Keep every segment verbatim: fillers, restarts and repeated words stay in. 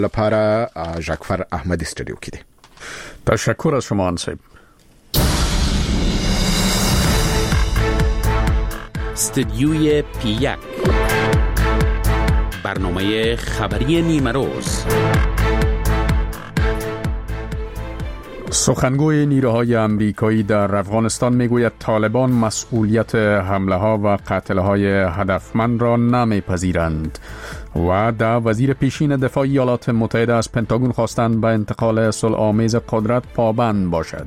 لپاره ژاکفر احمدی استودیو کې دی. تشکر از شما انصیب. استودیوی پی یک، برنامه خبری نیمه روز. سخنگوی نیروهای امریکایی در افغانستان میگوید طالبان مسئولیت حمله ها و قتل های هدفمند را نمیپذیرند و در وزیر پیشین دفاع ایالات متحده از پنتاگون خواستند به انتقال صلح‌آمیز قدرت پابند باشد.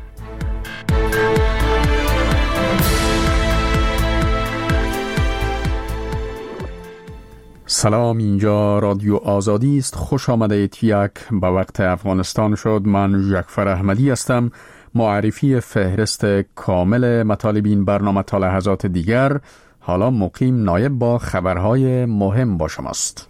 سلام، اینجا رادیو آزادی است. خوش آمده یک به وقت افغانستان شد. من ژاکفر احمدی هستم. معرفی فهرست کامل مطالب این برنامه تا لحظات دیگر. حالا مقیم نایب با خبرهای مهم با شماست.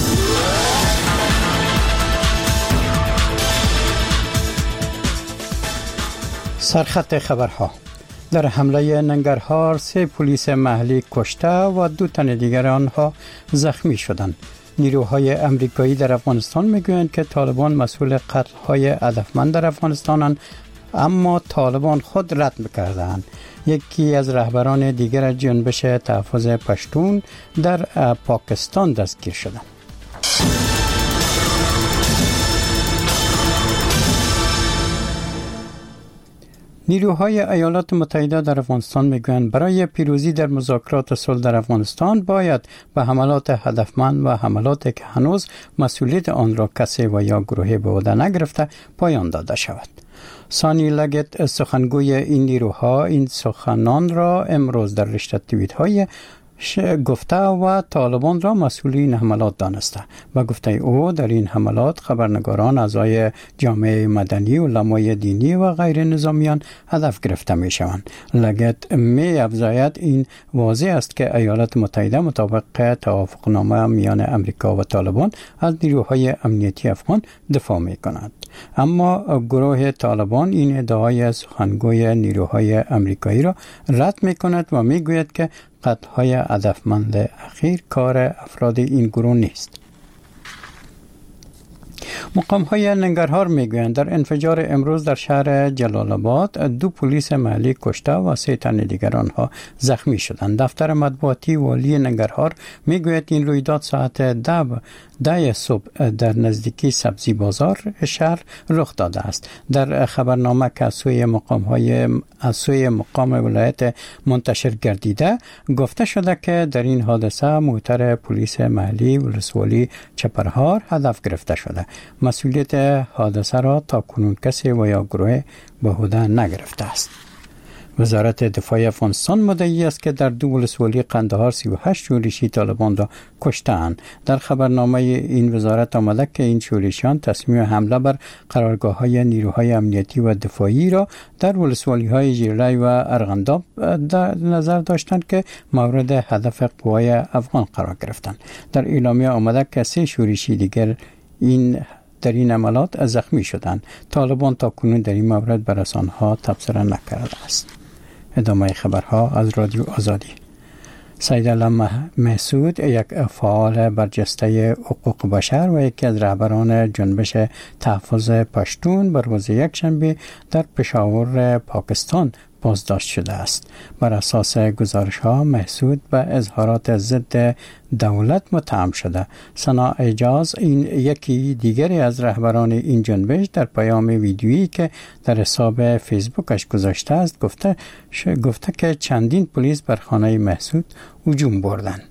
سرخط خبرها: در حمله ننگرهار سه پلیس محلی کشته و دو تن دیگر آنها زخمی شدند. نیروهای امریکایی در افغانستان میگویند که طالبان مسئول قتل‌های هدفمند در افغانستانند، اما طالبان خود رد می‌کردند. یکی از رهبران دیگر جنبش تحفظ پشتون در پاکستان دستگیر شدند. نیروهای ایالات متحده در افغانستان میگویند برای پیروزی در مذاکرات صلح در افغانستان باید به حملات هدفمند و حملاتی که هنوز مسئولیت آن را کسی و یا گروهی به عهده نگرفته پایان داده شود. سانی لگت، سخنگوی این نیروها، این سخنان را امروز در رشته توییت های گفته و طالبان را مسئول این حملات دانسته و گفته او در این حملات خبرنگاران، اعضای جامعه مدنی، علمای دینی و غیر نظامیان هدف گرفته می شوند. لگت می افزاید این واضح است که ایالات متحده مطابق توافقنامه میان امریکا و طالبان از نیروهای امنیتی افغان دفاع می کند. اما گروه طالبان این ادعای سخنگوی نیروهای امریکایی را رد می کند و می گوید که قتل‌های هدفمند اخیر کار افراد این گروه نیست. مقام‌های ننگرهار میگویند در انفجار امروز در شهر جلال آباد دو پلیس محلی کشته و سه تن دیگر آنها زخمی شدند. دفتر مطبوعاتی والی ننگرهار میگوید این رویداد ساعت ده ده صبح در نزدیکی سبزی بازار شهر رخ داده است. در خبرنامه که از سوی مقام‌های از سوی مقام ولایت منتشر گردیده گفته شده که در این حادثه موتر پلیس محلی ولسوالی چپرهار هدف گرفته شده. مسئولیت حادثه را تا کنون کسی و یا گروه به عهده نگرفته است. وزارت دفاع افغانستان مدعی است که در دو ولسوالی قندهار سی و هشت شورشی طالبان را کشتند. در خبرنامه این وزارت آمده که این شورشیان تصمیم حمله بر قرارگاه‌های نیروهای امنیتی و دفاعی را در ولسوالی‌های جیرلای و ارغنداب در نظر داشتند که مورد هدف قوای افغان قرار گرفتند. در اعلامیه آمده که سه شورشی دیگر این در این عملات زخمی شدند. طالبان تا کنون در این مورد به رسانه‌ها تبصره نکرده است. ادامه خبرها از رادیو آزادی. سید علم محسود، یک فعال برجسته حقوق بشر و یکی از رهبران جنبش تحفظ پشتون، بر روز یکشنبه در پشاور پاکستان بازداشت شده است. بر اساس گزارش‌ها محسود به اظهارات ضد دولت متهم شده. سنا اجاز، این یکی دیگری از رهبران این جنبش، در پیام ویدیویی که در حساب فیسبوکش گذاشته است گفته گفته که چندین پلیس بر خانه محسود هجوم بردند.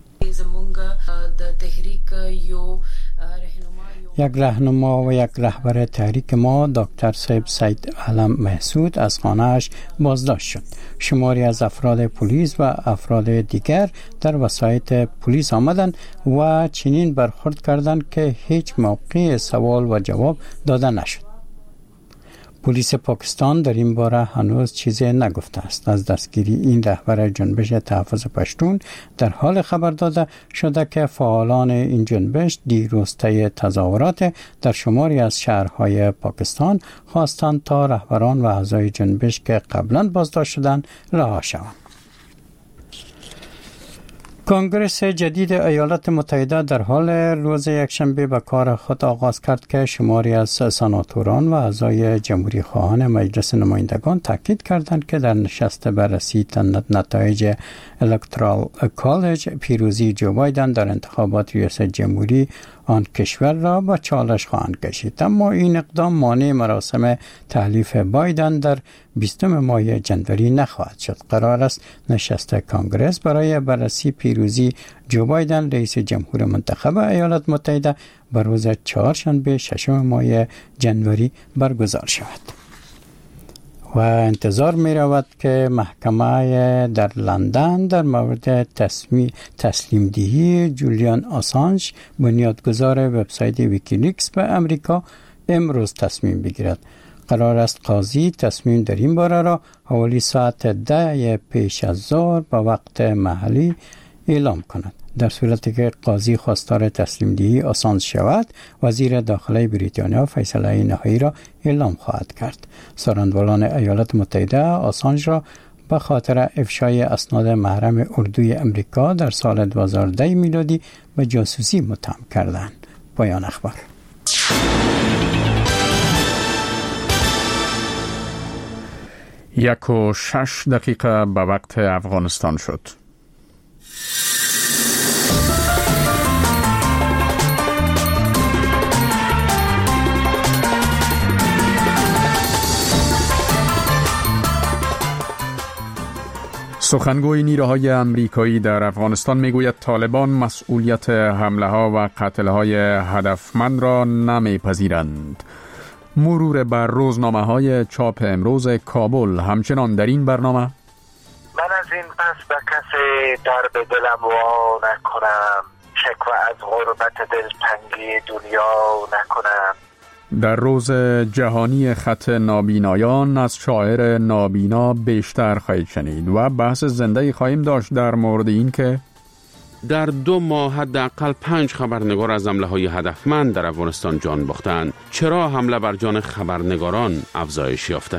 یک راهنما و یک رهبر تحریک ما، دکتر صاحب سید علم محسود، از خانه‌اش بازداشت شد. شماری از افراد پلیس و افراد دیگر در وسایط پلیس آمدند و چنین برخورد کردند که هیچ موقع سوال و جواب داده نشد. پلیس پاکستان در این باره هنوز چیزی نگفته است. از دستگیری این رهبر جنبش تحفظ پشتون در حال خبر داده شده که فعالان این جنبش دیروز طی تظاهرات در شماری از شهرهای پاکستان خواستند تا رهبران و اعضای جنبش که قبلا بازداشت شدند رها شوند. کنگره جدید ایالات متحده در حال روز یکشنبه به کار خود آغاز کرد که شماری از سناتوران و اعضای جمهوری خواهان مجلس نمایندگان تاکید کردند که در نشست بررسی نتایج الکترال کالج پیروزی جو بایدن در انتخابات ریاست جمهوری آن کشور را به چالش خواهند کشید. اما این اقدام مانع مراسم تحلیف بایدن در بیستم ماه جنوری نخواهد شد. قرار است نشست کنگره برای بررسی پیروزی جو بایدن رئیس جمهور منتخب ایالات متحده بر روز چهارشنبه ششم ماه جنوری برگزار شود. و انتظار می رود که محکمه در لندن در مورد تسلیم دهی جولیان آسانج بنیادگذار وبسایت ویکیلیکس به امریکا امروز تصمیم بگیرد. قرار است قاضی تصمیم در این باره را حوالی ساعت ده پیش از ظهر به وقت محلی اعلام کند. در صورتی که قاضی خواستار تسلیم دهی آسانج شود، وزیر داخله بریتانیا فیصله نهایی را اعلام خواهد کرد. سخنگویان ایالات متحده آسانج را به خاطر افشای اسناد محرم اردوی امریکا در سال دو هزار و ده میلادی به جاسوسی متهم کردند. پایان اخبار. یک و شش دقیقه به وقت افغانستان شد. سخنگوی نیروهای امریکایی در افغانستان میگوید طالبان مسئولیت حمله ها و قتل های هدفمند را نمیپذیرند. مرور بر روزنامه های چاپ امروز کابل همچنان در این برنامه: من از این پس به کسی در به دلم وا نکنم، شکوه از غربت دلتنگی دنیا نکنم. در روز جهانی خط نابینایان از شاعر نابینا بیشتر خواهید شنید و بحث زنده خواهیم داشت در مورد این که در دو ماه حداقل پنج خبرنگار از حمله های هدفمند در افغانستان جان باختند. چرا حمله بر جان خبرنگاران افزایش یافته؟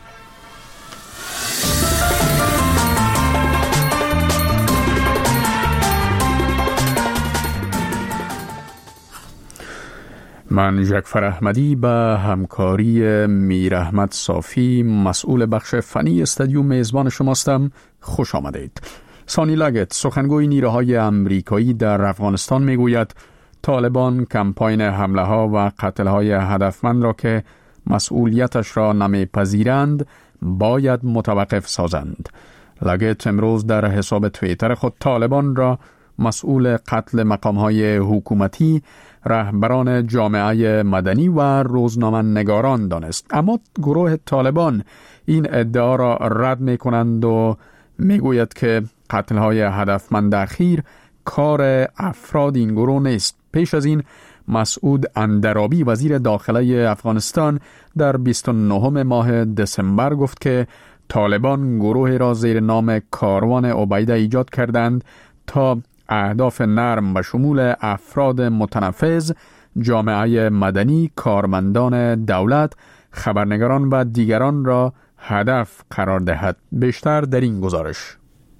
من جعفر احمدی به همکاری میر احمد صافی مسئول بخش فنی استودیو میزبان شماستم. خوش آمدید. سانی لگت سخنگوی نیروهای امریکایی در افغانستان میگوید طالبان کمپاین حمله ها و قتل های هدفمند را که مسئولیتش را نمیپذیرند باید متوقف سازند. لگت امروز در حساب توییتر خود طالبان را مسئول قتل مقام‌های حکومتی، رهبران جامعه مدنی و روزنامه نگاران دانست. اما گروه طالبان این ادعا را رد می کنند و می گوید که قتل‌های هدفمند اخیر کار افراد این گروه نیست. پیش از این مسعود اندرابی وزیر داخله افغانستان در بیست و نهم ماه دسامبر گفت که طالبان گروه را زیر نام کاروان عبیده ایجاد کردند تا اهداف نرم به شمول افراد متنفذ، جامعه مدنی، کارمندان دولت، خبرنگاران و دیگران را هدف قرار دهد. بیشتر در این گزارش: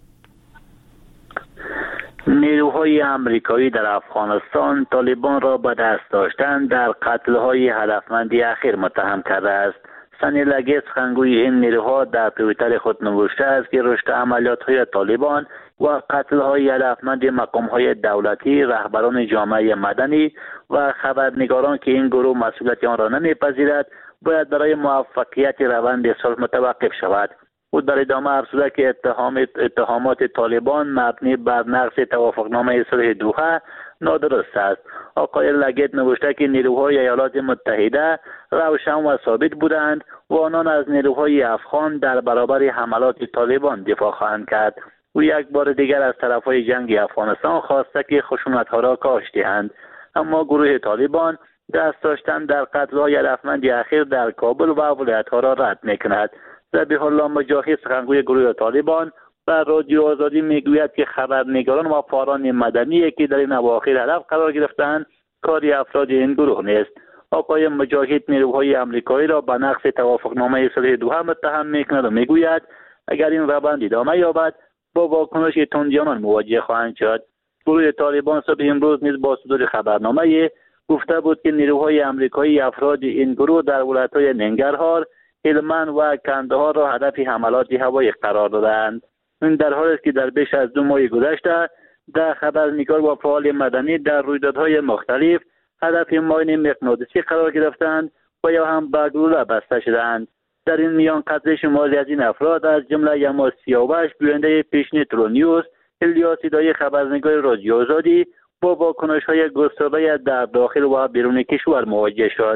نیروهای امریکایی در افغانستان طالبان را به دست داشتن در قتل‌های هدفمندی اخیر متهم کرده است. سانی لگت سخنگوی این نیروها در توییتر خود نوشته است که رشد عملیات‌های طالبان و قتل‌های هدفمند مقام‌های دولتی، رهبران جامعه مدنی و خبرنگاران که این گروه مسئولیت آن را نمی‌پذیرد باید برای موفقیت روند صلح متوقف شود. او در ادامه افزوده که اتهام اتهامات طالبان مبنی بر نقض توافقنامه صلح دوحه نادرست است. آقای لگت نوشته که نیروهای ایالات متحده روشن و ثابت بودند و آنان از نیروهای افغان در برابر حملات طالبان دفاع خواهند کرد. او یک بار دیگر از طرفهای جنگ افغانستان خواسته که خشونت‌ها را کاهش دهند، اما گروه طالبان دست داشتن در قتل‌های هدفمند اخیر در کابل و ولایت‌ها را رد می‌کند. ذبیح الله مجاهد سخنگوی گروه طالبان بر رادیو آزادی میگوید که خبرنگاران و فعالان مدنی که در این اواخر هدف قرار گرفتند کاری افراد این گروه نیست. آقای مجاهد نیروهای امریکایی را به نقض توافقنامه صلح دوحه متهم میکند و میگوید اگر این روند ادامه یابد با واکنش تندیانان مواجه خواهند شد. گروه طالبان صبح امروز نیز با صدور خبرنامه گفته بود که نیروهای آمریکایی افراد این گروه در ولایت‌های ننگرهار، هلمند و کندهار را هدف حملات هوایی قرار دادند. این در حالی است که در بیش از دو ماه گذشته در خبرنگار و فعال مدنی در رویدادهای مختلف هدف ماین مغناطیسی قرار گرفتند و یا هم به گلوله بسته شدند. در این میان قتل شماری از این افراد از جمله یما سیاوش گوینده پیشنی ترونیوس، الیاس دایی خبرنگار رادیو آزادی با واکنش‌های گسترده در داخل و بیرون کشور مواجه شد.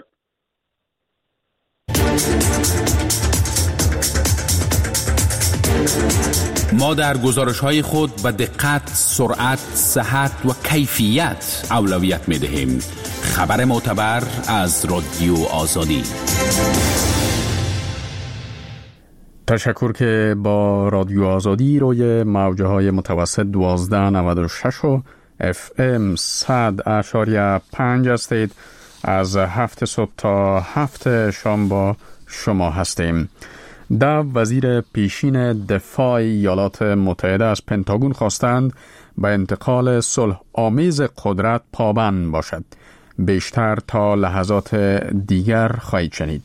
ما در گزارش‌های خود به دقت، سرعت، صحت و کیفیت اولویت می‌دهیم. خبر معتبر از رادیو آزادی. تشکر که با رادیو آزادی روی موجه‌های متوسط دوازده نود و شش و اف ام صد اشاریه پنج هستید. از هفت صبح تا هفت شام با شما هستیم. در وزیر پیشین دفاع ایالات متحده از پنتاگون خواستند به انتقال صلح آمیز قدرت پابند باشد. بیشتر تا لحظات دیگر خواهید شنید.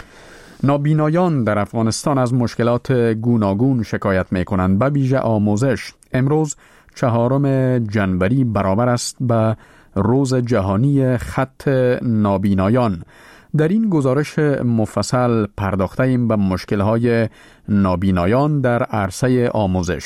نابینایان در افغانستان از مشکلات گوناگون شکایت می کنند، به ویژه آموزش. امروز چهارم جنوری برابر است به روز جهانی خط نابینایان. در این گزارش مفصل پرداخته ایم به مشکل‌های نابینایان در عرصه آموزش.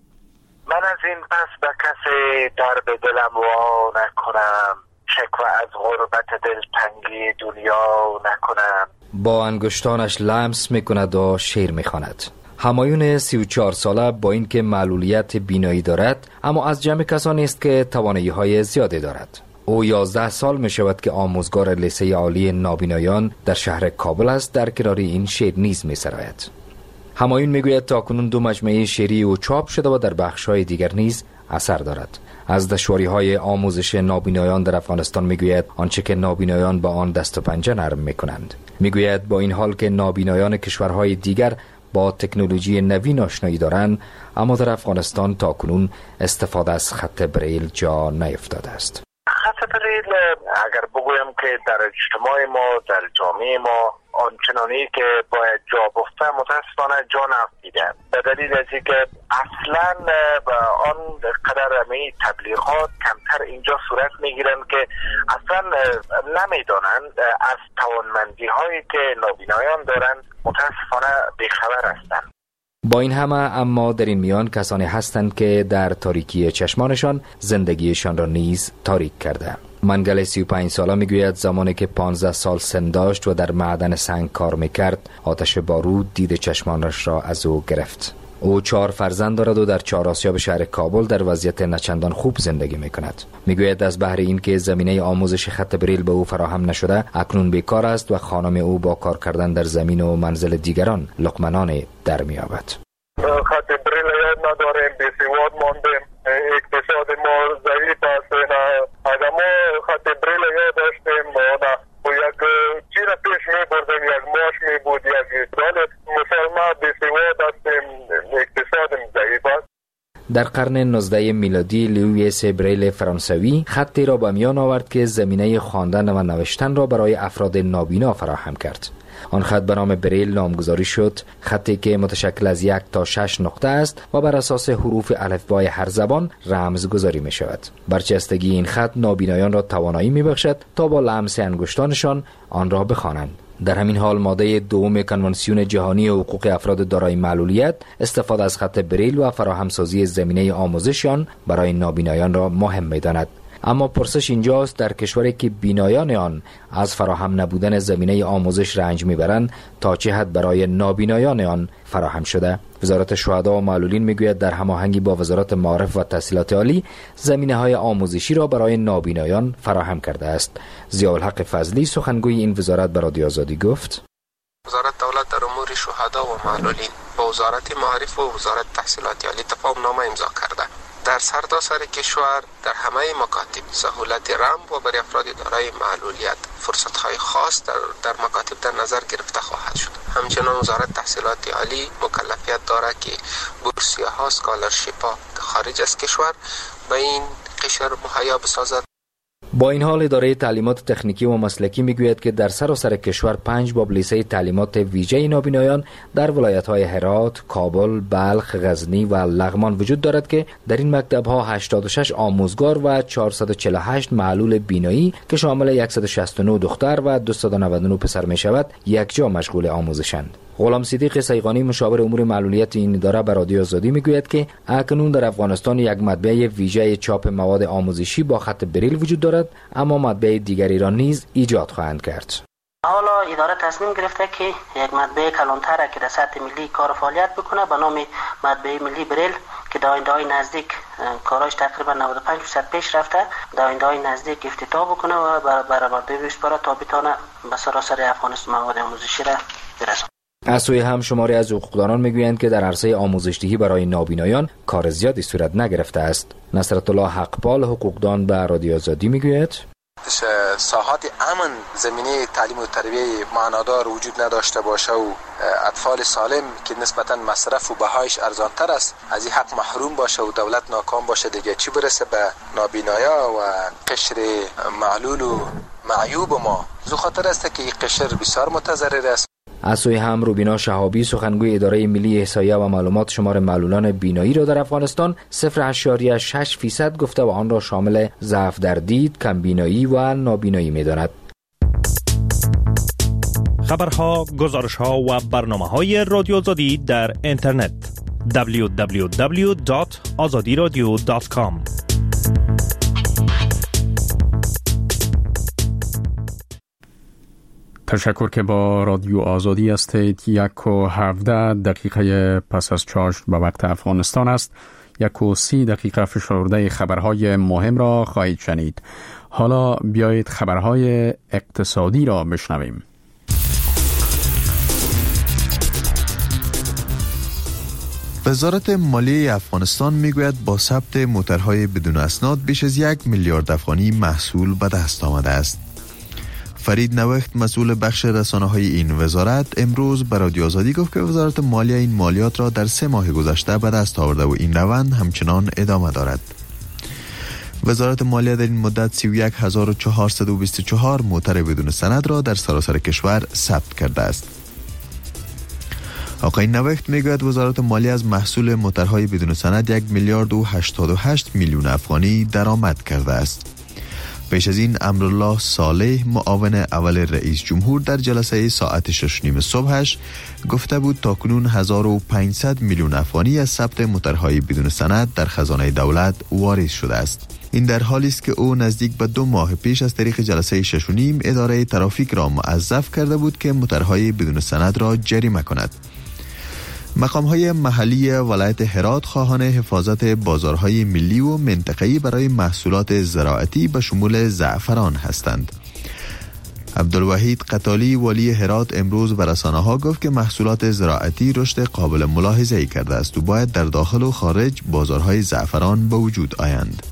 من از این پس به کسی در به دلم وا نکنم، شکوه از غربت دلتنگی دنیا نکنم. با انگشتانش لمس میکند و شعر میخواند. همایون سی و چهار ساله با اینکه معلولیت بینایی دارد، اما از جمع کسانی است که توانایی‌های زیادی دارد. او یازده سال می شود که آموزگار لیسه عالی نابینایان در شهر کابل است. در کنار این شعر نیز می سراید. همایون می گوید تاکنون دو مجموعه شعری او چاپ شده و در بخش های دیگر نیز اثر دارد. از دشواری های آموزش نابینایان در افغانستان می گوید آنچه که نابینایان با آن دست و پنجه نرم می کنند. می گوید با این حال که نابینایان کشورهای دیگر با تکنولوژی نوین آشنایی دارند، اما در افغانستان تاکنون استفاده از خط بریل جا نیفتاده است. خط بریل اگر بگویم که در اجتماع ما، در جامعه ما آنچنانی که باید جا بفته متاسفانه جا نفیده، به دلیل از اینکه اصلا آن قدر می تبلیغات کمتر اینجا صورت میگیرن که اصلا نمیدانند از توانمندی هایی که نابینایان دارند، متاسفانه بیخبر هستند. با این همه اما در این میان کسانی هستند که در تاریکی چشمانشان زندگیشان را نیز تاریک کرده. منگل سی و پنج ساله میگوید زمانی که پانزده سال سن داشت و در معدن سنگ کار میکرد، آتش بارود دید چشمانش را از او گرفت. او چهار فرزند دارد و در چهار آسیاب شهر کابل در وضعیت نچندان خوب زندگی میکند. میگوید از بهر این که زمینه آموزش خط بریل به او فراهم نشده، اکنون بیکار است و خانم او با کار کردن در زمین و منزل دیگران لقمه‌نان در می‌یابد. خط بریل یاد نداریم، بی‌سواد ماندیم، اقتصاد ما ضعیف است. اگر ما خط بریل یاد داشتیم نه و یک چیز پیش می‌بردیم، یک ماش می‌بود، یک سال مسلمان بی‌سواد هستیم، اقتصاد ضعیف است. در قرن نوزدهم میلادی لوئیس بریل فرانسوی خطی را به میان آورد که زمینه خواندن و نوشتن را برای افراد نابینا فراهم کرد. آن خط به نام بریل نامگذاری شد، خطی که متشکل از یک تا شش نقطه است و بر اساس حروف الفبای هر زبان رمزگذاری می شود. برچستگی این خط نابینایان را توانایی می بخشد تا با لمس انگشتانشان آن را بخوانند. در همین حال ماده دوم کنوانسیون جهانی حقوق افراد دارای معلولیت استفاده از خط بریل و فراهمسازی زمینه آموزشیان برای نابینایان را مهم می‌داند. اما پرسش اینجاست در کشوری که بینایان آن از فراهم نبودن زمینه آموزش رنج میبرند، تا چه حد برای نابینایان آن فراهم شده؟ وزارت شهدا و معلولین میگوید در هماهنگی با وزارت معارف و تحصیلات عالی زمینه های آموزشی را برای نابینایان فراهم کرده است. ضیاءالحق فضلی سخنگوی این وزارت به رادیو آزادی گفت: وزارت دولت در امور شهدا و معلولین با وزارت معارف و وزارت تحصیلات عالی تفاهم‌نامه امضا کرده. در سرتاسر کشور در همه مکاتب سهولت رمز و برای افراد دارای معلولیت فرصت‌های خاص در, در مکاتب در نظر گرفته خواهد شد. همچنان وزارت تحصیلات عالی مکلفیت دارد که بورسیه ها اسکالرشیپ ها خارج از کشور به این قشر مهیا بسازد. با این حال اداره تعلیمات تکنیکی و مسلکی میگوید که در سراسر کشور پنج باب لیسه تعلیمات ویژه نابینایان در ولایت‌های هرات، کابل، بلخ، غزنی و لغمان وجود دارد که در این مکتب‌ها هشتاد و شش آموزگار و چهارصد و چهل و هشت معلول بینایی که شامل صد و شصت و نه دختر و دویست و نود و نه پسر می‌شود یکجا مشغول آموزشند. غلام صدیق سیغانی مشاور امور معلولیت این اداره به رادیو آزادی میگوید که اکنون در افغانستان یک مطبعه ویژه چاپ مواد آموزشی با خط بریل وجود دارد، اما مطبعه دیگری را نیز ایجاد خواهند کرد. حالا اداره تصمیم گرفته که یک مطبعه کلانتر که در سطح ملی کار فعالیت بکنه به نام مطبعه ملی بریل که در آینده‌های نزدیک کاراش تقریبا نود و پنج درصد پیش رفته، در آینده‌های نزدیک افتتاح بکنه و برآورده بسپاره تا بتونه به سراسر افغانستان مواد آموزشی را برسونه. از سوی هم شماری از حقوقدانان میگویند که در عرصه آموزش‌دهی برای نابینایان کار زیادی صورت نگرفته است. نصرت الله حقپال حقوقدان به رادیو آزادی میگوید ساحات امن زمینه تعلیم و تربیه معنادار وجود نداشته باشه و اطفال سالم که نسبتا مصرف و بهایش ارزانتر است از این حق محروم باشه و دولت ناکام باشه، دیگه چی برسه به نابینایا و قشر معلول و معیوب ما. زو خاطر است که این قشر بسیار متضرر است. از سوی هم روبینا شهابی سخنگوی اداره ملی احصایه و معلومات شمار معلولان بینایی را در افغانستان صفر اشاریه شش فیصد گفته و آن را شامل ضعف در دید، کم بینایی و نابینایی می‌داند. خبرها، گزارش‌ها و برنامه‌های رادیو آزادی در اینترنت دبلیو دبلیو دبلیو دات آزادی رادیو دات کام. تشکر که با رادیو آزادی هستید. یک و هفده دقیقه پس از چاشت به وقت افغانستان است. یک و سی دقیقه فشرده خبرهای مهم را خواهید شنید. حالا بیایید خبرهای اقتصادی را بشنویم. وزارت مالیه افغانستان میگوید با ثبت موترهای بدون اسناد بیش از یک میلیارد افغانی محصول به دست آمده است. فرید نوخت مسئول بخش رسانه‌های این وزارت امروز به رادیو آزادی گفت که وزارت مالیه این مالیات را در سه ماه گذشته به دست آورده و این روند همچنان ادامه دارد. وزارت مالیه در این مدت سی و یک هزار و چهارصد و بیست و چهار موتر بدون سند را در سراسر کشور ثبت کرده است. آقای نوخت میگوید وزارت مالیه از محصول موترهای بدون سند یک میلیارد و هشتاد و هشت میلیون افغانی درآمد کرده است. پیش از این امرالله صالح معاون اول رئیس جمهور در جلسه ساعت شش و نیم صبحش گفته بود تاکنون هزار و پانصد میلیون افغانی از ثبت موترهای بدون سند در خزانه دولت واریز شده است. این در حالی است که او نزدیک به دو ماه پیش از طریق جلسه شش و نیم اداره ترافیک را موظف کرده بود که موترهای بدون سند را جریمه کند. مقام‌های محلی ولایت هرات خواهان حفاظت بازارهای ملی و منطقه‌ای برای محصولات زراعتی به شمول زعفران هستند. عبدالوحید قتالی والی هرات امروز به رسانه‌ها گفت که محصولات زراعتی رشد قابل ملاحظه‌ای کرده است و باید در داخل و خارج بازارهای زعفران به وجود آیند.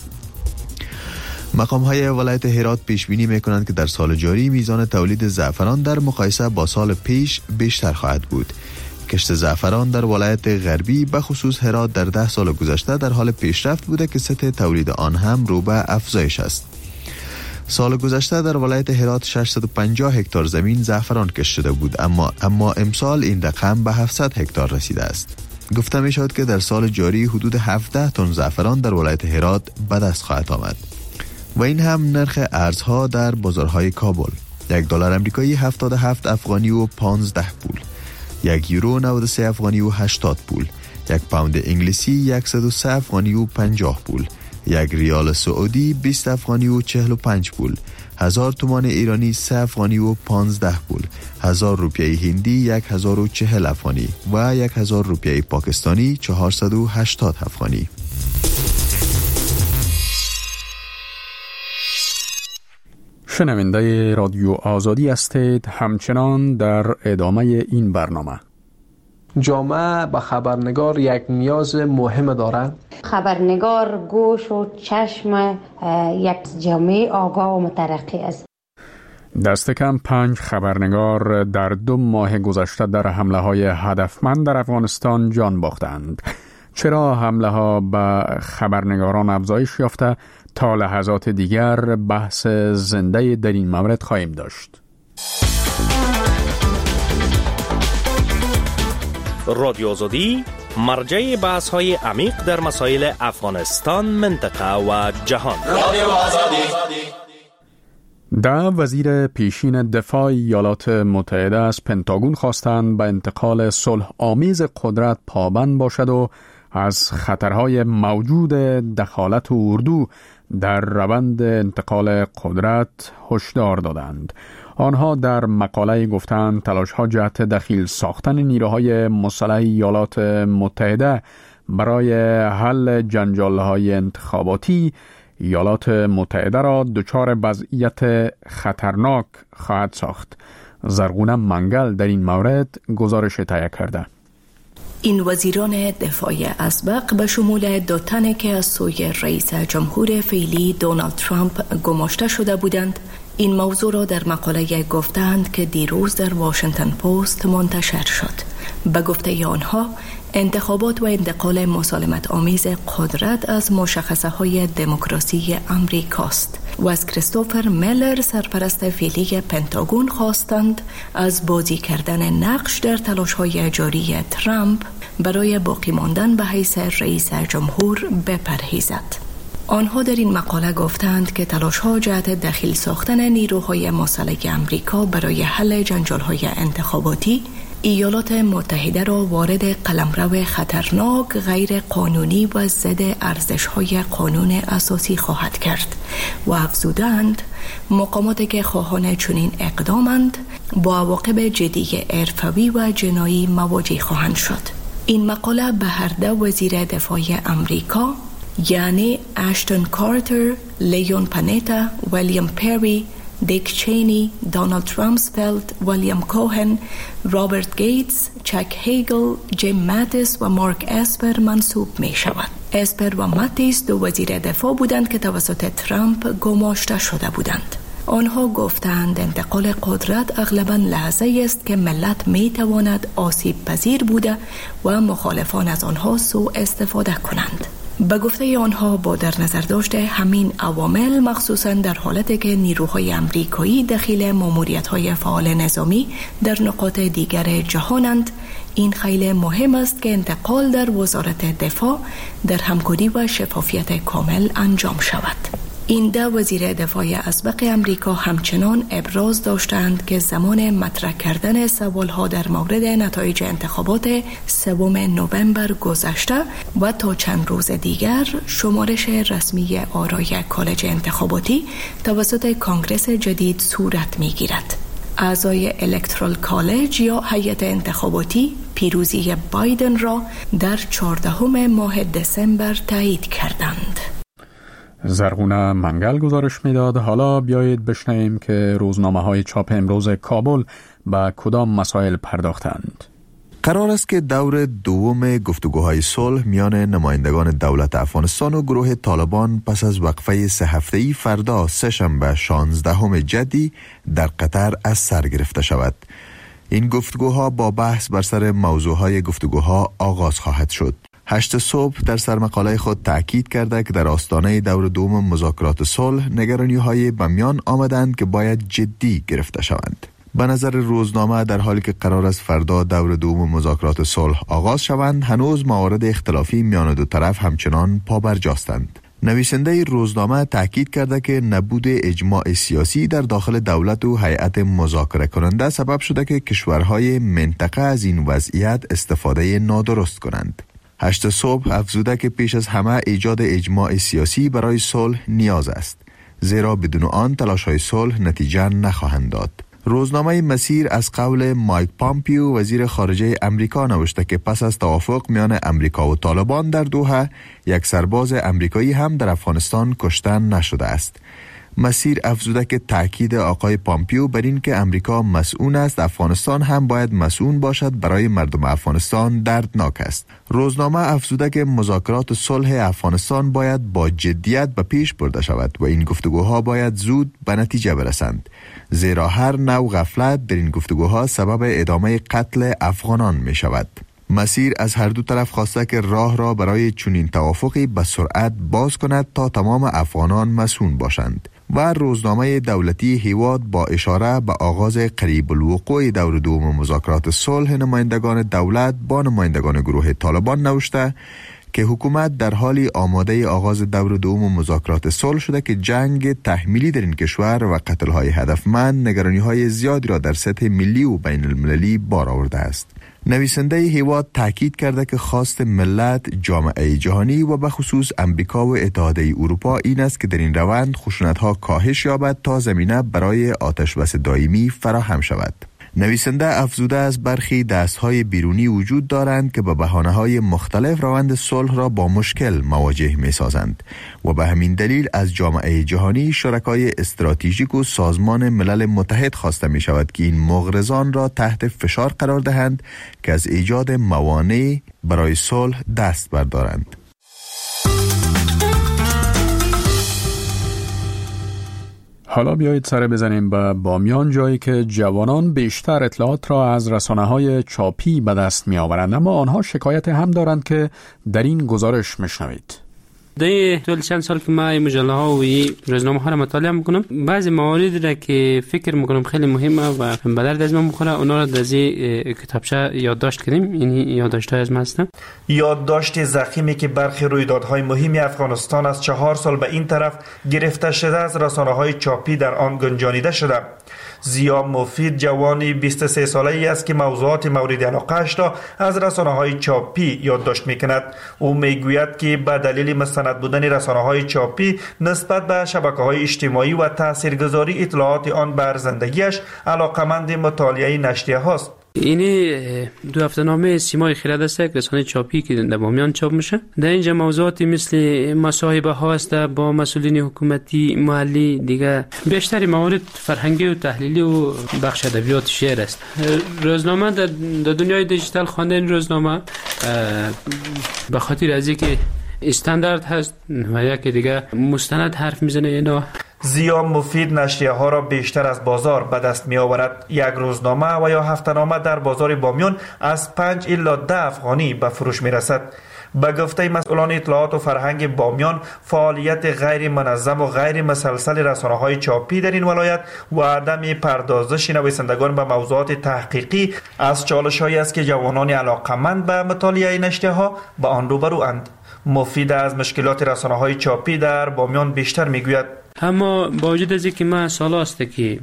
مقام‌های ولایت هرات پیش بینی می‌کنند که در سال جاری میزان تولید زعفران در مقایسه با سال پیش بیشتر خواهد بود. کشت زعفران در ولایت غربی به خصوص هرات در ده سال گذشته در حال پیشرفت بوده که سطح تولید آن هم رو به افزایش است. سال گذشته در ولایت هرات ششصد و پنجاه هکتار زمین زعفران کشت شده بود، اما اما امسال این رقم به هفتصد هکتار رسیده است. گفته می شود که در سال جاری حدود هفده تن زعفران در ولایت هرات به دست خواهد آمد. و این هم نرخ ارزها در بازارهای کابل: یک دلار آمریکایی هفتاد و هفت افغانی و پانزده پول، یک یورو نود و سه افغانی و هشتاد پول، یک پوند انگلیسی صد و سه افغانی و پنجاه پول، یک ریال سعودی بیست افغانی و چهل و پنج پول، هزار تومان ایرانی سه افغانی و پانزده پول، هزار روپیه هندی یک هزار و چهل افغانی و یک هزار روپیه پاکستانی چهارصد و هشتاد افغانی. شنونده رادیو آزادی هستید. همچنان در ادامه این برنامه، جامعه به خبرنگار یک نیاز مهم دارد. خبرنگار گوش و چشم یک جامعه آگاه و مترقی است. دست کم پنج خبرنگار در دو ماه گذشته در حمله های هدفمند در افغانستان جان باختند. چرا حمله ها به خبرنگاران افزایش یافته؟ تا لحظات دیگر بحث زنده در این مورد خواهیم داشت. رادیو آزادی مرجع بحث های عمیق در مسائل افغانستان، منطقه و جهان. رادیو آزادی. ده وزیر پیشین دفاع ایالات متحده از پنتاگون خواستند به انتقال صلح آمیز قدرت پابند باشد و از خطرهای موجود دخالت اردو در روند انتقال قدرت هشدار دادند. آنها در مقاله گفتند تلاش‌ها جهت دخیل ساختن نیروهای مسلح ایالات متحده برای حل جنجال‌های انتخاباتی ایالات متحده را دچار وضعیت خطرناک خواهد ساخت. زرغونه منگل در این مورد گزارش تهیه کرده. این وزیران دفاع اسبق به شمول دو تن که از سوی رئیس جمهور فعلی دونالد ترامپ گماشته شده بودند، این موضوع را در مقاله گفتند که دیروز در واشنگتن پست منتشر شد. به گفته آنها، انتخابات و انتقال مسالمت آمیز قدرت از مشخصه های دموکراسی امریکاست و از کریستوفر میلر سرپرست فعلی پنتاگون خواستند از بازی کردن نقش در تلاش های جاری ترامپ برای باقی ماندن به حیث رئیس جمهور بپرهیزد. آنها در این مقاله گفتند که تلاش‌ها جهت دخیل ساختن نیروهای مسلح آمریکا برای حل جنجال‌های انتخاباتی ایالات متحده را وارد قلمرو خطرناک، غیر قانونی و ضد ارزش‌های قانون اساسی خواهد کرد و افزودند مقاماتی که خواهان چنین اقدامند با عواقب جدی حرفه‌ای و جنایی مواجه خواهند شد. این مقاله به هر دو وزیر دفاع امریکا یعنی اشتون کارتر، لیون پانتا، ویلیام پری، دیک چینی، دونالد رامسفلد، ویلیام کوهن، رابرت گیتس، چک هیگل، جیم ماتیس و مارک اسپر منصوب می شود. اسپر و ماتیس دو وزیر دفاع بودند که توسط ترامپ گماشته شده بودند. آنها گفتند انتقال قدرت اغلباً لحظه است که ملت می تواند آسیب پذیر بوده و مخالفان از آنها سوء استفاده کنند. به گفته آنها با در نظر داشته همین عوامل، مخصوصاً در حالتی که نیروهای امریکایی دخیل ماموریت‌های فعال نظامی در نقاط دیگر جهانند، این خیلی مهم است که انتقال در وزارت دفاع در همکاری و شفافیت کامل انجام شود. این دو وزیر دفاع اسبق امریکا همچنان ابراز داشتند که زمان مطرح کردن سوالها در مورد نتایج انتخابات سوم نوامبر گذشته و تا چند روز دیگر شمارش رسمی آرای کالج انتخاباتی توسط کانگرس جدید صورت می‌گیرد. اعضای الکترال کالج یا هیئت انتخاباتی پیروزی بایدن را در چهاردهم ماه دسامبر تایید کردند. زرغونه منگل گزارش میداد. حالا بیایید بشنویم که روزنامه های چاپ امروز کابل به کدام مسائل پرداختند. قرار است که دور دوم گفتگوهای صلح میان نمایندگان دولت افغانستان و گروه طالبان پس از وقفه سه هفته‌ای فردا سه‌شنبه شانزدهم جدی در قطر از سر گرفته شود. این گفتگوها با بحث بر سر موضوعهای گفتگوها آغاز خواهد شد. هشت صبح در سرمقاله خود تأکید کرده که در آستانه دور دوم مذاکرات صلح نگرانی‌های به میان آمدند که باید جدی گرفته شوند. به نظر روزنامه در حالی که قرار است فردا دور دوم مذاکرات صلح آغاز شوند، هنوز موارد اختلافی میان دو طرف همچنان پابرجاستند. نویسنده روزنامه تأکید کرده که نبود اجماع سیاسی در داخل دولت و هیئت مذاکره کننده سبب شده که کشورهای منطقه از این وضعیت استفاده نادرست کنند. هشت صبح افزوده که پیش از همه ایجاد اجماع سیاسی برای صلح نیاز است، زیرا بدون آن تلاش‌های صلح نتیجه نخواهند داد. روزنامه مسیر از قول مایک پامپیو وزیر خارجه امریکا نوشته که پس از توافق میان امریکا و طالبان در دوحه، یک سرباز امریکایی هم در افغانستان کشته نشده است. مسیر افزوده که تاکید آقای پامپیو بر این که امریکا مسئول است، افغانستان هم باید مسئول باشد برای مردم افغانستان دردناک است. روزنامه افزوده که مذاکرات صلح افغانستان باید با جدیت به پیش برده شود و این گفتگوها باید زود به نتیجه برسند، زیرا هر نوع غفلت در این گفتگوها سبب ادامه قتل افغانان می شود. مسیر از هر دو طرف خواسته که راه را برای چنین توافقی به سرعت باز کند تا تمام افغانان مسئول باشند. و روزنامه دولتی هیواد با اشاره به آغاز قریب الوقوع دور دوم مذاکرات صلح نمایندگان دولت با نمایندگان گروه طالبان نوشته که حکومت در حال آماده آغاز دور دوم مذاکرات صلح شده که جنگ تحمیلی در این کشور و قتل‌های هدفمند نگرانی‌های زیادی را در سطح ملی و بین المللی بار آورده است. نویسنده هیواد تاکید کرده که خواست ملت، جامعه جهانی و به خصوص امریکا و اتحادیه اروپا این است که در این روند خشونت‌ها کاهش یابد تا زمینه برای آتشبس دائمی فراهم شود. نویسنده افزوده از برخی دستهای بیرونی وجود دارند که به بهانه‌های مختلف روند صلح را با مشکل مواجه می‌سازند و به همین دلیل از جامعه جهانی، شرکای استراتژیک و سازمان ملل متحد خواسته می‌شود که این مغرضان را تحت فشار قرار دهند که از ایجاد موانع برای صلح دست بردارند. حالا بیایید سر بزنیم به بامیان، جایی که جوانان بیشتر اطلاعات را از رسانه‌های چاپی به دست می‌آورند، اما آنها شکایت هم دارند که در این گزارش می‌شنوید. در طول چند سال که ما مجله ها و روزنامه ها را مطالعه میکنم، بعضی مواردی را که فکر میکنم خیلی مهمه و به درد از من میخوره، اونا را در از کتابچه یادداشت کردیم. یعنی یادداشت‌های از من هستن. یادداشت ضخیمی که برخی رویدادهای مهمی افغانستان از چهار سال به این طرف گرفته شده از رسانه‌های چاپی در آن گنجانیده شده. زیا مفید جوانی بیست و سه ساله‌ای است که موضوعات مورد علاقه‌اش را از رسانه‌های چاپی یادداشت می‌کند. او می‌گوید که به دلیل مستند بودن رسانه‌های چاپی نسبت به شبکه‌های اجتماعی و تاثیرگذاری اطلاعات آن بر زندگیش علاقه‌مند مطالعه نشریه هاست. اینی دو هفته‌نامه سیمای خرد است، یک رسانه چاپی که در بامیان چاپ میشه. در اینجا موضوعاتی مثل مصاحبه ها است با مسئولین حکومتی محلی، دیگه بیشتر موارد فرهنگی و تحلیلی و بخش ادبیات شعر است. روزنامه در دنیای دیجیتال خواندن روزنامه به خاطر از اینکه استاندارد هست و یکی دیگه مستند حرف میزنه. اینا زیا مفید نشریه ها را بیشتر از بازار به دست می آورد. یک روزنامه و یا هفته‌نامه در بازار بامیان از پنج الی ده افغانی به فروش می رسد. به گفته مسئولان اطلاعات و فرهنگ بامیان، فعالیت غیر منظم و غیر مسلسل رسانه های چاپی در این ولایت و عدم پردازش نویسندگان به موضوعات تحقیقی از چالش هایی است که جوانان علاقمند به مطالعه نشریه ها به آن روبرو اند. مفید از مشکلات رسانه های چاپی در بامیان بیشتر می گوید. اما با وجود از اینکه من سال است که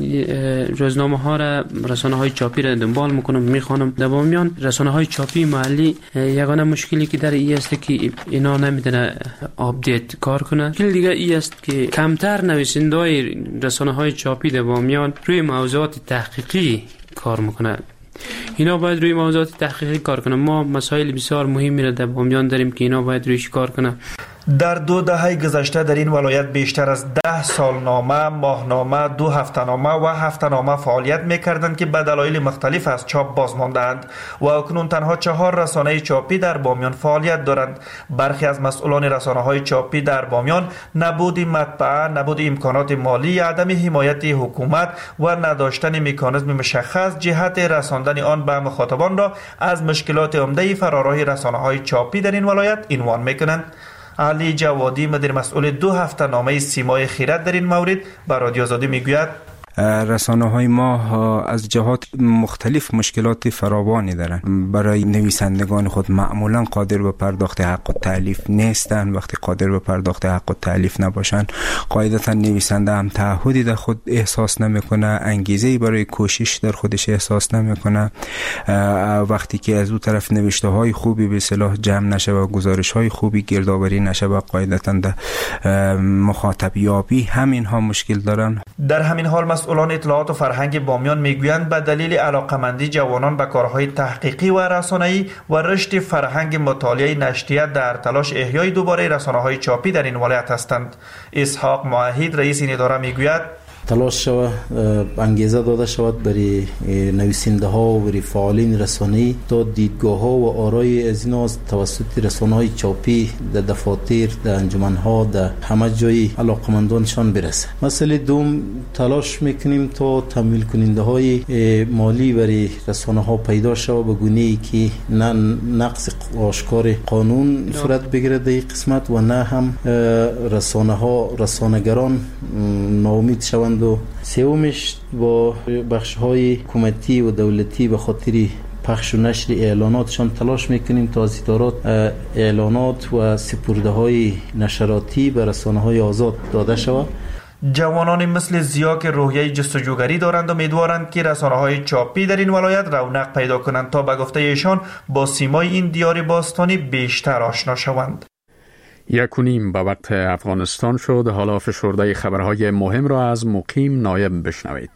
روزنامه ها را، رسانه های چاپی را دنبال میکنم، میخوانم، در بامیان رسانه های چاپی محلی یگانه مشکلی که در این است که اینا نمیدونه آپدیت کار کنه. مشکل دیگه این است که کمتر نویسنده‌های رسانه های چاپی در بامیان روی موضوعات تحقیقی کار میکنه. اینا باید روی موضوعات تحقیقی کار کنه. ما مسائل بسیار مهمی را در بامیان داریم که اینا باید رویش کار کنه. در دو دهه گذشته در این ولایت بیشتر از ده سالنامه، ماهنامه، دو هفته‌نامه و هفته‌نامه فعالیت می‌کردند که به دلایل مختلف از چاپ بازمانده‌اند و اکنون تنها چهار رسانه چاپی در بامیان فعالیت دارند. برخی از مسئولان رسانه‌های چاپی در بامیان نبود مطبعه، نبود امکانات مالی، عدم حمایت حکومت و نداشتن مکانیزم مشخص جهت رساندن آن به مخاطبان را از مشکلات عمده فراراه رسانه‌های چاپی در این ولایت عنوان می‌کنند. علی جوادی مدیر مسئول دو هفته‌نامه سیمای خیرات در این مورد به رادیو آزادی میگوید رسانه های ما از جهات مختلف مشکلات فراوانی دارن. برای نویسندگان خود معمولا قادر به پرداخت حق و تألیف نیستن. وقتی قادر به پرداخت حق و تألیف نباشن، قاعدتا نویسنده هم تعهدی در خود احساس نمیکنه، انگیزه‌ای برای کوشش در خودش احساس نمیکنه. وقتی که از اون طرف نوشته های خوبی به اصطلاح جمع نشه و گزارش های خوبی گردآوری نشه، و قاعدتا در مخاطب یابی همین ها مشکل دارن. در همین حال مسئولان اطلاعات و فرهنگ بامیان میگویند به دلیل علاقمندی جوانان به کارهای تحقیقی و رسانه‌ای و رشد فرهنگ مطالعه نشریات در تلاش احیای دوباره رسانه‌های چاپی در این ولایت هستند. اسحاق معاهد رئیس این اداره میگوید تلاش شود انگیزه داده شود برای نویسنده ها و برای فعالین رسانه‌ای تا دیدگاه ها و آرای از اینا از توسط رسانه های چاپی در دفاتر، در انجمن ها، در همه جای علاقمندانشان برسه. مسئله دوم تلاش میکنیم تا تمویل کننده های مالی برای رسانه ها پیدا شود به گونه ای که نه نقض آشکار قانون صورت بگیره در این قسمت و نه هم رسانه ها رسانه‌گران ناامید شوند. و سومش با بخش های حکومتی و دولتی به خاطر پخش و نشر اعلاناتشان تلاش میکنیم تا از ادارات اعلانات و سپرده های نشراتی به رسانه های آزاد داده شود. جوانان مثل زیا که روحیه جستجوگری دارند و امیدوارند که رسانه های چاپی در این ولایت رونق پیدا کنند تا به گفته ایشان با سیمای این دیار باستانی بیشتر آشنا شوند. یک و نیم به وقت افغانستان شد. حالا فشرده خبرهای مهم را از مقیم نایب بشنوید.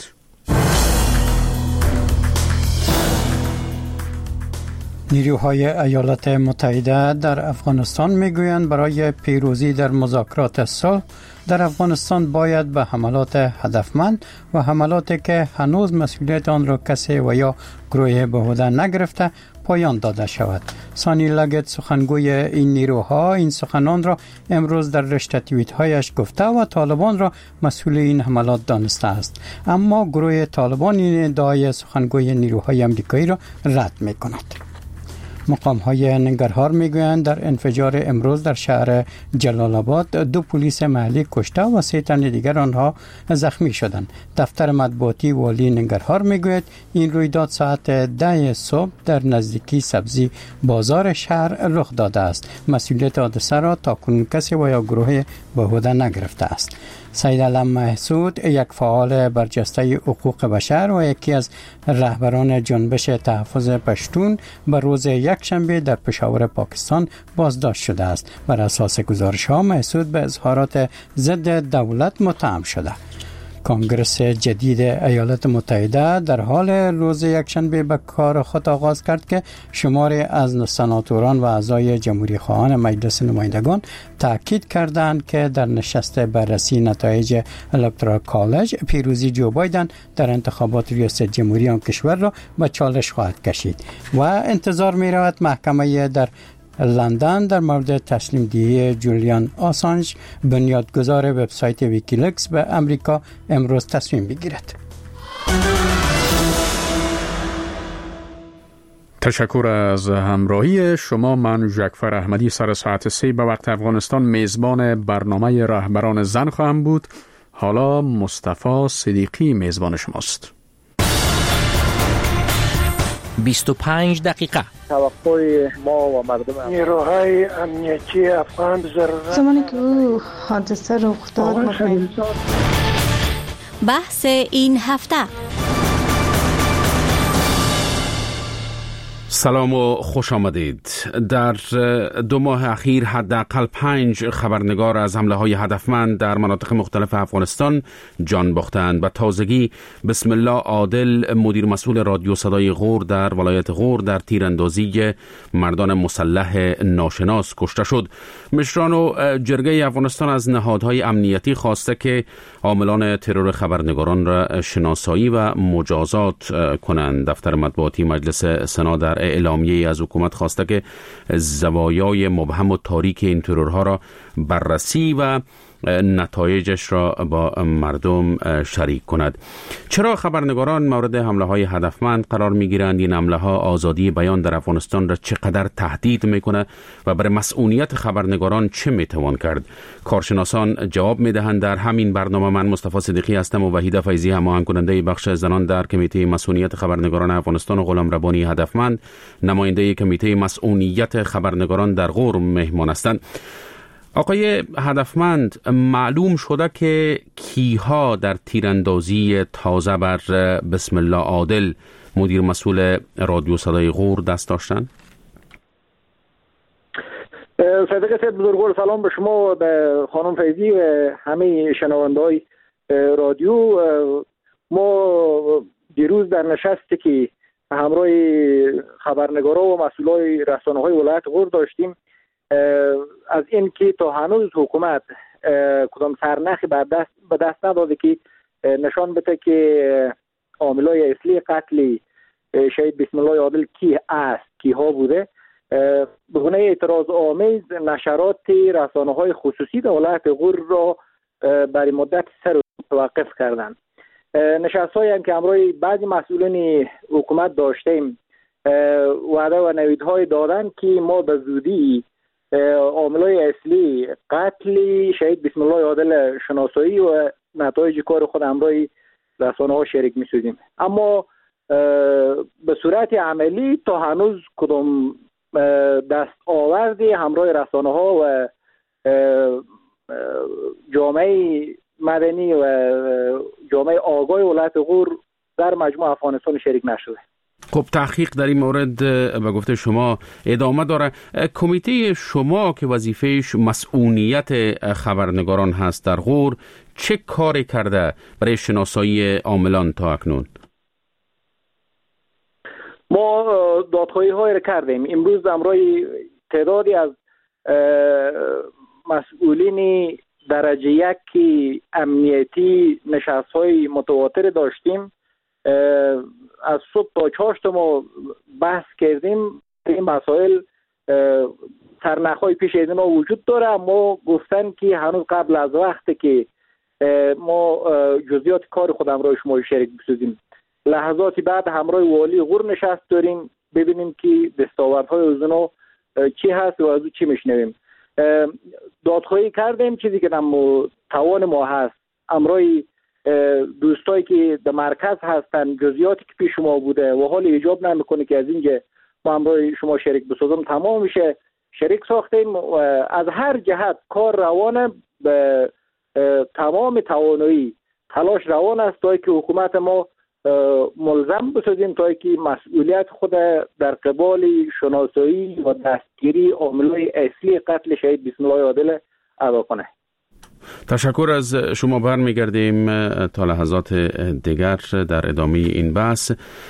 نیروهای ایالات متحده در افغانستان میگویند برای پیروزی در مذاکرات صلح در افغانستان باید به حملات هدفمند و حملاتی که هنوز مسئولیت آن را کسی و یا گروه بیهوده نگرفته پایان داده شود. سانی لگت سخنگوی این نیروها این سخنان را امروز در رشته توییت هایش گفته و طالبان را مسئول این حملات دانسته است، اما گروه طالبان این ادعای سخنگوی نیروهای آمریکایی را رد می کند. مقام های ننگرهار میگویند در انفجار امروز در شهر جلال آباد دو پلیس محلی کشته و سه تن دیگر آنها زخمی شدند. دفتر مطبوعاتی والی ننگرهار میگوید این رویداد ساعت ده صبح در نزدیکی سبزی بازار شهر رخ داده است. مسئولیت حادثه را تاکنون کسی و یا گروه بیهوده نگرفته است. سید علم محسود یک فعال برجسته حقوق بشر و یکی از رهبران جنبش تحفظ پشتون به روز یکشنبه در پشاور پاکستان بازداشت شده است. بر اساس گزارش‌ها محسود به اظهارات ضد دولت متهم شده. کنگرس جدید ایالات متحده در حال روز یکشنبه به کار خود آغاز کرد که شماری از سناتوران و اعضای جمهوری خواهان مجلس نمایندگان تاکید کردند که در نشست بررسی نتایج الکترال کالج پیروزی جو بایدن در انتخابات ریاست جمهوری آن کشور را به چالش خواهد کشید و انتظار می رود محکمه در لندن در مورد تسلیم دهی جولیان آسانج بنیادگذار وبسایت ویکیلیکس به امریکا امروز تصمیم بگیرد. تشکر از همراهی شما. من جعفر احمدی سر ساعت سه به وقت افغانستان میزبان برنامه رهبران زن خواهم بود. حالا مصطفی صدیقی میزبان شماست. بیست و پنج دقیقه. توقع ما و مردم نیروهای امنیتی افغان ضرورت زمانی که او حادثه رخ داد بحث این هفته. سلام و خوش آمدید. در دو ماه اخیر حداقل پنج خبرنگار از حمله های هدفمند در مناطق مختلف افغانستان جان باختند. و تازگی بسم الله عادل مدیر مسئول رادیو صدای غور در ولایت غور در تیراندازی مردان مسلح ناشناس کشته شد. مشران و جرگه افغانستان از نهادهای امنیتی خواسته که عاملان ترور خبرنگاران را شناسایی و مجازات کنند. دفتر مطبوعاتی مجلس سنا در اعلامیه از حکومت خواسته که زوایای مبهم و تاریک این ترورها را بررسی و نتایجش را با مردم شریک کند. چرا خبرنگاران مورد حمله های هدفمند قرار می گیرند؟ این حمله ها آزادی بیان در افغانستان را چقدر تهدید می کنه و برای مسئولیت خبرنگاران چه می توان کرد؟ کارشناسان جواب می دهند. در همین برنامه من مصطفی صدیقی هستم و وحیده فیضی هماهنگ کننده بخش زنان در کمیته مسئولیت خبرنگاران افغانستان و غلام ربانی هدفمند نماینده کمیته مسئولیت خبرنگاران در غور مهمان هستند. آقای هدفمند، معلوم شده که کیها در تیراندازی تازه بر بسم الله عادل مدیر مسئول رادیو صدای غور دست داشتن؟ صدیق صاحب بزرگوار، سلام به شما و به خانم فیضی و همه شنونده‌های رادیو. ما دیروز در نشستی که همراه خبرنگارا و مسئولای رسانه‌های ولایت غور داشتیم از این که تا هنوز حکومت کدام سرنخی به دست به دست نداده که نشان بده که عاملای اصلی قتل شهید بسم الله عادل کی است، کی ها بوده. به گونه اعتراض آمیز نشرات رسانه‌های خصوصی در ولایت غور را برای مدت سر توقف کردند. نشست‌هایی هم که همراه بعضی مسئولین حکومت داشتیم وعده و نویدهای دادن که ما به زودی عاملای اصلی قتل شهید بسم الله عادل شناسایی و نتایج کار خود همراه رسانه‌ها شریک می‌سازیم. اما به صورت عملی تا هنوز کدام دست آوردی همراه رسانه‌ها و جامعه مدنی و جامعه آگاه ولایت غور در مجموع افغانستان شریک نشده. خب تحقیق در این مورد به گفته شما ادامه داره. کمیته شما که وظیفهش مسئولیت خبرنگاران هست در غور چه کاری کرده برای شناسایی عاملان تا اکنون؟ ما دادخواهی های را کردیم. امروز امروز تعدادی از مسئولین درجه یک امنیتی نشست های متواتر داشتیم. از صبح تا چاشت ما بحث کردیم. این مسائل سرنخ‌های پیش از ما وجود داره، اما گفتن که هنوز قبل از وقتی که ما جزئیات کار خود همراه شما شریک بسازیم. لحظاتی بعد همراه والی غور نشست داریم ببینیم که دستاوردهای از اونا چی هست و از او چی میشنویم. دادخواهی کردیم چیزی که نمو توان ما هست همراه دوستایی که در مرکز هستن جزئیاتی که پیش ما بوده و حال ایجاب نمیکنه که از اینجا ما همراه شما شریک بسازم تمام میشه شریک ساختیم و از هر جهت کار روانه به تمام توانایی تلاش روان است تا که حکومت ما ملزم بسازیم تا که مسئولیت خود در قبال شناسایی و دستگیری عاملای اصلی قتل شهید بسم الله عادل ادا کنه. تشکر از شما. برمیگردیم تا لحظات دیگر در ادامه این بحث.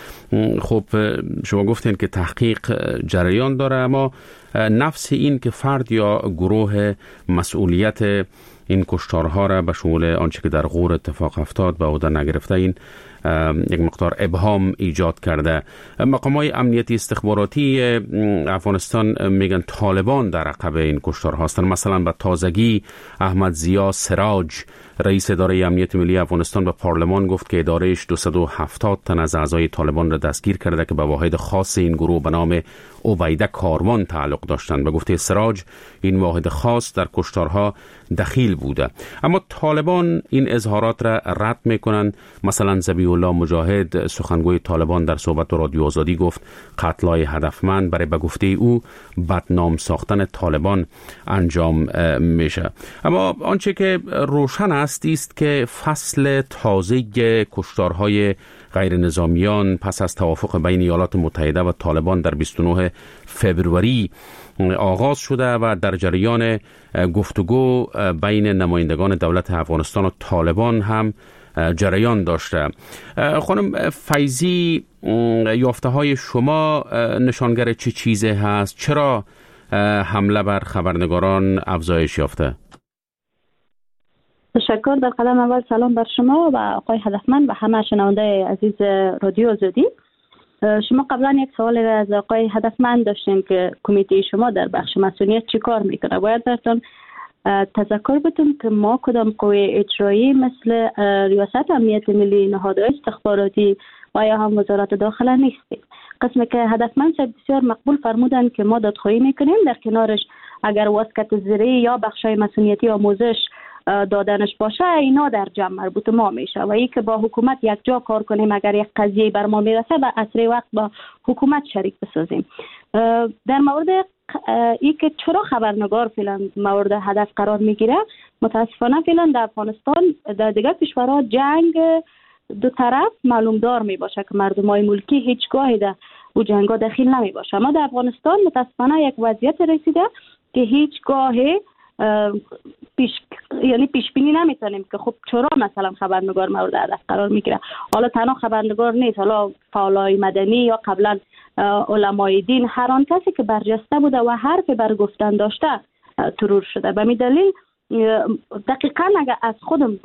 خب شما گفتین که تحقیق جریان داره، اما نفس این که فرد یا گروه مسئولیت این کشتارها را به شمول آنچه که در غور اتفاق افتاد به عهده نگرفته، این یک مقدار ابهام ایجاد کرده. مقامات امنیتی استخباراتی افغانستان میگن طالبان در عقب این کشتارها هستند. مثلا به تازگی احمد ضیا سراج رئیس اداره امنیت ملی افغانستان به پارلمان گفت که ادارهش دویست و هفتاد تن از اعضای طالبان را دستگیر کرده که به واحد خاص این گروه به نام عبیده کاروان تعلق داشتند. به گفته سراج این واحد خاص در کشتارها دخیل بوده، اما طالبان این اظهارات را رد میکنند. مثلا ذبیح الله مجاهد سخنگوی طالبان در صحبت با رادیو آزادی گفت قتل‌های هدفمند برای به گفته او بدنام ساختن طالبان انجام میشه. اما آنچه که روشن است است که فصل تازه کشتارهای غیر نظامیان پس از توافق بین ایالات متحده و طالبان در بیست و نه فوریه آغاز شده و در جریان گفتگو بین نمایندگان دولت افغانستان و طالبان هم جریان داشته. خانم فیضی، یافته های شما نشانگر چه چیزی هست؟ چرا حمله بر خبرنگاران افزایش یافته؟ تشکر. در قدم اول سلام بر شما و آقای هدفمند و همه شنونده عزیز رادیو آزادی. شما قبلا یک سوال از آقای هدفمند داشتیم که کمیته شما در بخش مسئولیت چی کار میکنه. باید براتون تذکر بدم که ما کدام قوه اجرایی مثل ریاست امنیت ملی، نهادهای استخباراتی و یا هم وزارت داخله نیستیم. قسمی که هدفمند بسیار مقبول فرمودن که ما دادخواهی میکنیم، در کنارش اگر واسطه زیری یا بخشای مسئولیتی آموزش دادنش باشه اینا در جمع مربوط ما میشه و ای که با حکومت یک جا کار کنیم اگر یک قضیه بر ما میرسه به اسرع وقت با حکومت شریک بسازیم. در مورد ای که چرا خبرنگار فعلا مورد هدف قرار میگیره، متاسفانه فعلا در افغانستان در دیگر کشورها جنگ دو طرف معلوم دار می باشه که مردمای ملکی هیچگاهی در او جنگا دخیل نمی باشه. اما در افغانستان متاسفانه یک وضعیت رسیده که هیچگاهی پیش یعنی پیش بینی نمیتونیم که خب چرا مثلا خبرنگار مورد هدف قرار میگیره. حالا تنها خبرنگار نیست، حالا فعالای مدنی یا قبلا علمای دین، هر آن کسی که برجسته بوده و حرف بر گفتن داشته ترور شده. به می دلیل دقیقا اگر از خودم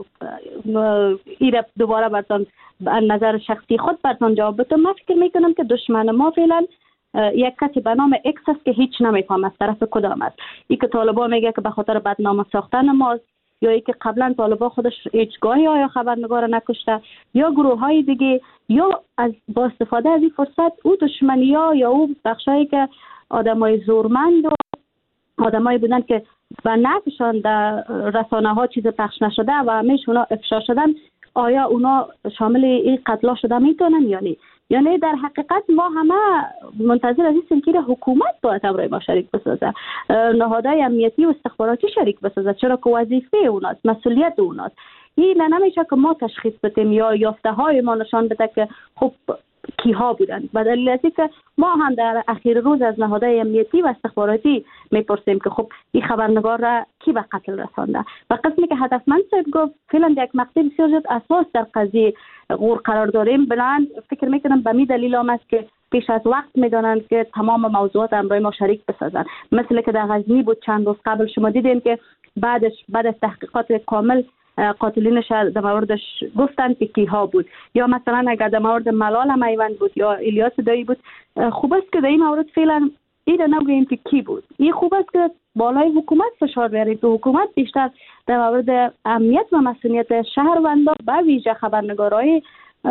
ایره دوباره برتان نظر شخصی خود برتان جواب بدم، من فکر میکنم که دشمن ما فعلا یک کسی به نام اکس است که هیچ نمیفهم از طرف کدام است. ای که طالبان میگه که به خاطر بدنام ساختن ماست، یا ای که قبلا طالبان خودش هیچگاهی آیا خبرنگار نکشته، یا گروه های دیگه، یا از با استفاده از این فرصت او دشمنی ها یا او بخشایی که آدمای زورمند و آدمایی بودن که و نفشان در رسانه ها چیز پخش نشده و همیش اونا افشا شدن، آیا اونا شامل این قتلا شده میتونن یا نه؟ یعنی در حقیقت ما همه منتظر از این که حکومت باید امرای ما شریک بسازه، نهادهای امنیتی و استخباراتی شریک بسازه، چرا که وظیفه اوناست، مسئولیت اوناست. این نمیشه که ما تشخیص بدیم یا یافته های ما نشان بده که خب کیها بودن. به دلیل از اینکه ما هم در اخیر روز از نهادهای امنیتی و استخباراتی میپرسیم که خب این خبرنگار را کی به قتل رسانده. و قسمی که هدفمند صاحب گفت فعلا یک مقطع بسیار زیاد اساس در قضیه غور قرار داریم. بلند فکر میکنم به می دلیل هم است که پیش از وقت میدانند که تمام موضوعات امرای ما شریک بسازن. مثل که در غزنی بود چند روز قبل، شما دیدین که بعدش بعد از تحقیقات کامل قاتلینش در موردش گفتن که کیها بود. یا مثلا اگر در مورد ملال میوند بود یا الیاس دایی بود، خوب است که در این مورد فعلا این نگوییم که کی بود. این خوب است که بالای حکومت فشار بیارید که حکومت بیشتر در مورد امنیت و مسئولیت شهروندان به ویژه خبرنگارای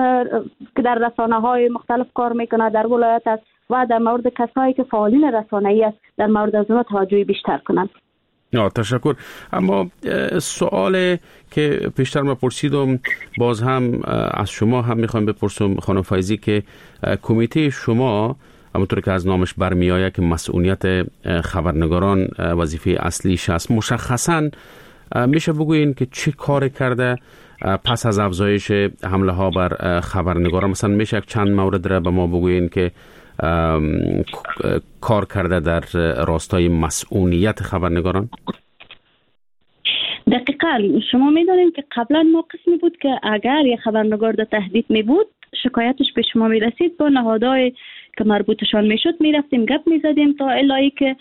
که در رسانه های مختلف کار میکنه در ولایت است و در مورد کسایی که فعالین رسانه‌ای است در مورد از اونها توجه بیشتر کنند. نه تشکر. اما سوال که پیشتر ما پرسیدم باز هم از شما هم میخوام بپرسم خانم فایزی که کمیته شما همونطور که از نامش برمیآید که مسئولیت خبرنگاران وظیفه اصلیش است، مشخصاً میشه بگوین که چه کار کرده پس از افزایش حمله ها بر خبرنگاران؟ مثلا میشه یک چند مورد را به ما بگوین که کار کرده در راستای مسئولیت خبرنگاران؟ دقیقاً شما میدونید که قبلا ما قسمی بود که اگر یک خبرنگار در تهدید می بود شکایتش به شما می رسید، با نهادهای که مربوطشان می شد می رفتیم گپ می زدیم تا الهی که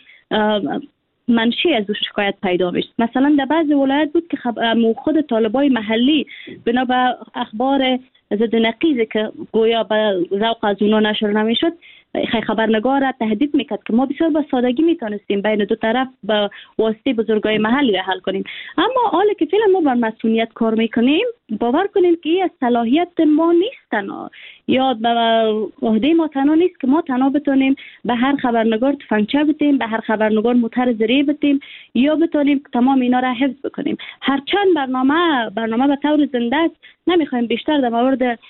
منشی از شکایت پیدا میشد. مثلا در بعض ولایت بود که خب خود طالبای محلی بنا به اخبار ضد نقیزی که گویا به ذوق از اونا نشر نمیشد خبرنگار را تهدید میکرد که ما بسیار با سادگی میتونستیم بین دو طرف با واسطه بزرگای محلی را حل کنیم. اما حالا که فعلا ما بر مسئولیت کار میکنیم، باور کنیم که این صلاحیت ما نیست تنها یا به عهده ما تنها نیست که ما تنها بتونیم به هر خبرنگار تفنگچه بدیم، به هر خبرنگار موتر زری بدیم یا بتونیم تمام اینا را حفظ بکنیم. هرچند برنامه برنامه به طور زنده است، نمیخوایم بیشتر در مورد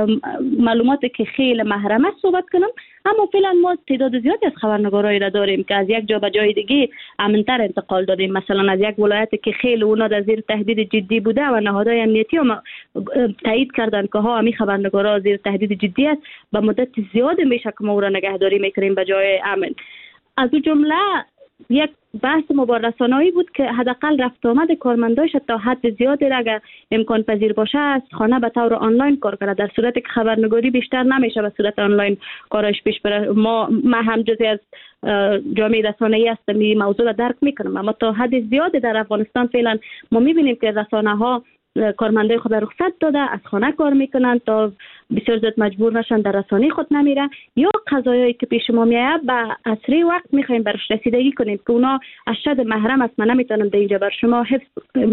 معلوماتی که خیلی محرم است صحبت کنم، اما فعلا ما تعداد زیادی از خبرنگارایی را داریم که از یک جا به جای دیگه امن‌تر انتقال دادیم. مثلا از یک ولایتی که خیلی اونا در زیر تهدید جدی بوده و نهادهای امنیتی هم تایید کردن که ها همین خبرنگارا زیر تهدید جدی است، به مدت زیاد میشه که ما او را نگهداری میکنیم به جای امن. از اون جمله یک بحث ما با رسانه‌ای بود که حداقل رفت آمد کارمنداش تا حد زیادی را اگر امکان پذیر باشه از خانه به طور آنلاین کار کنه، در صورتی که خبرنگاری بیشتر نمیشه به صورت آنلاین کارش پیش بره. ما ما هم جزئی از جامعه رسانه‌ای هستم، این موضوع را درک میکنم، اما تا حد زیادی در افغانستان فعلا ما میبینیم که رسانه‌ها کارمندای خود رخصت داده از خانه کار میکنن تا بسیار زیاد مجبور نشن در رسانه خود نمیره، یا قضایایی که پیش ما میاد به اسری وقت میخوایم برش رسیدگی کنیم که اونا اشد محرم است، من نمیتونم در اینجا بر شما حفظ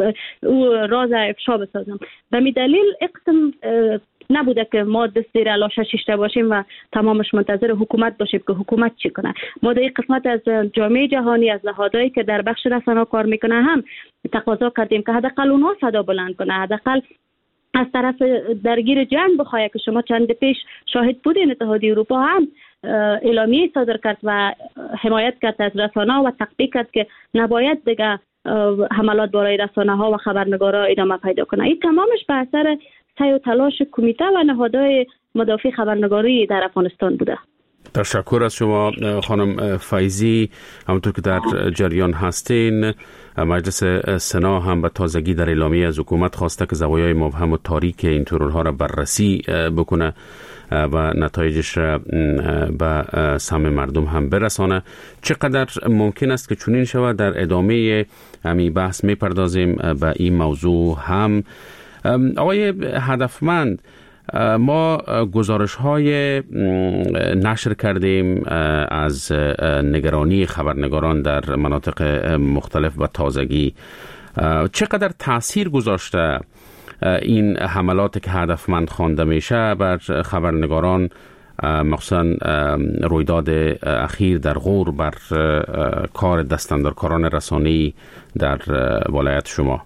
او راز افشا بسازم. به می دلیل اقسم نبوده که ما دست زیر لاشه شیشته باشیم و تمامش منتظر حکومت باشیم که حکومت چی کنه. ما در این قسمت از جامعه جهانی، از نهادهایی که در بخش رسانه کار میکنه هم تقاضا کردیم که حداقل اونها صدا بلند کنه، حداقل از طرف درگیر جنگ بخواه که شما چند پیش شاهد بودین اتحادیه اروپا هم اعلامیه صادر کرد و حمایت کرد از رسانه و تقبیح کرد که نباید دیگه حملات برای رسانه ها و خبرنگارا ادامه پیدا کنه. این تمامش به اثر سعی و تلاش کمیته و نهادهای مدافع خبرنگاری در افغانستان بوده. تشکر از شما خانم فایزی. همونطور که در جریان هستین، مجلس سنا هم به تازگی در اعلامیه از حکومت خواسته که زوایای مبهم و تاریک این ترورها را بررسی بکنه و نتایجش را به سهم مردم هم برسانه. چقدر ممکن است که چنین شود؟ در ادامه همین بحث میپردازیم به این موضوع هم. آقای هدفمند، ما گزارش های نشر کردیم از نگرانی خبرنگاران در مناطق مختلف و تازگی. چقدر تأثیر گذاشته این حملات که هدفمند خوانده میشه بر خبرنگاران، مخصوصا رویداد اخیر در غور، بر کار دستاندرکاران رسانه‌ای در ولایت شما؟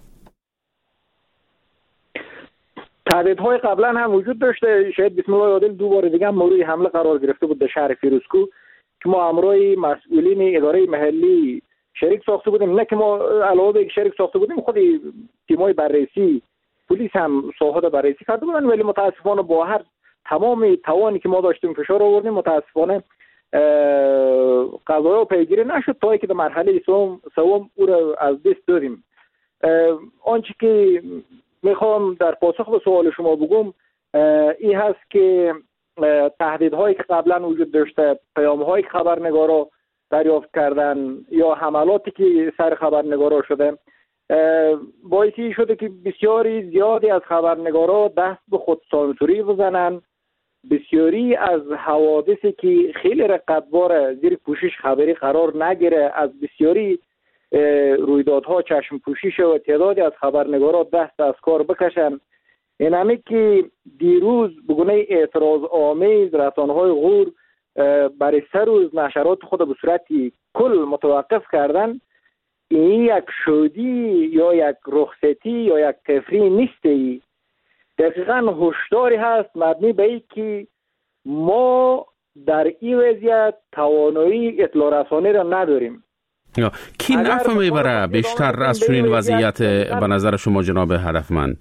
تهدیدهای قبلا هم وجود داشته. شاید بسم الله عادل دو بار دیگه مورد حمله قرار گرفته بود در شهر فیروزکو که ما امروی مسئولین اداره محلی شریک ساخته بودیم. نه که ما علاوه به شریک ساخته بودیم، خود تیمای بررسی پلیس هم ساحات بررسی کرده بودن، ولی متاسفانه با هر تمام توانی که ما داشتیم فشار آوردیم، متاسفانه قضایا پیگیری نشد تا اینکه در مرحله سوم سوم او را از دست دادیم. آنچه که میخوام در پاسخ به سوال شما بگم این هست که تهدیدهایی که قبلا وجود داشته، پیام‌هایی که خبرنگارا دریافت کردن یا حملاتی که سر خبرنگارا شده، باعثی شده که بسیاری زیادی از خبرنگارا دست به خودسانسوری بزنن. بسیاری از حوادثی که خیلی رقتبار زیر پوشش خبری قرار نگیره، از بسیاری رویدادها چشم پوشی شد و تعدادی از خبرنگارا دست از کار بکشن. این همی که دیروز بگونه اعتراض آمیز رسانه‌های غور برای سه روز نشرات خود به صورتی کل متوقف کردن، این یک شودی یا یک رخصتی یا یک تفریح نیستی. دقیقاً هشداری هست مبنی به این که ما در این وضعیت توانایی اطلاع رسانی را نداریم. کی نفع میبره بیشتر از چنین وضعیت به نظر شما جناب هدفمند؟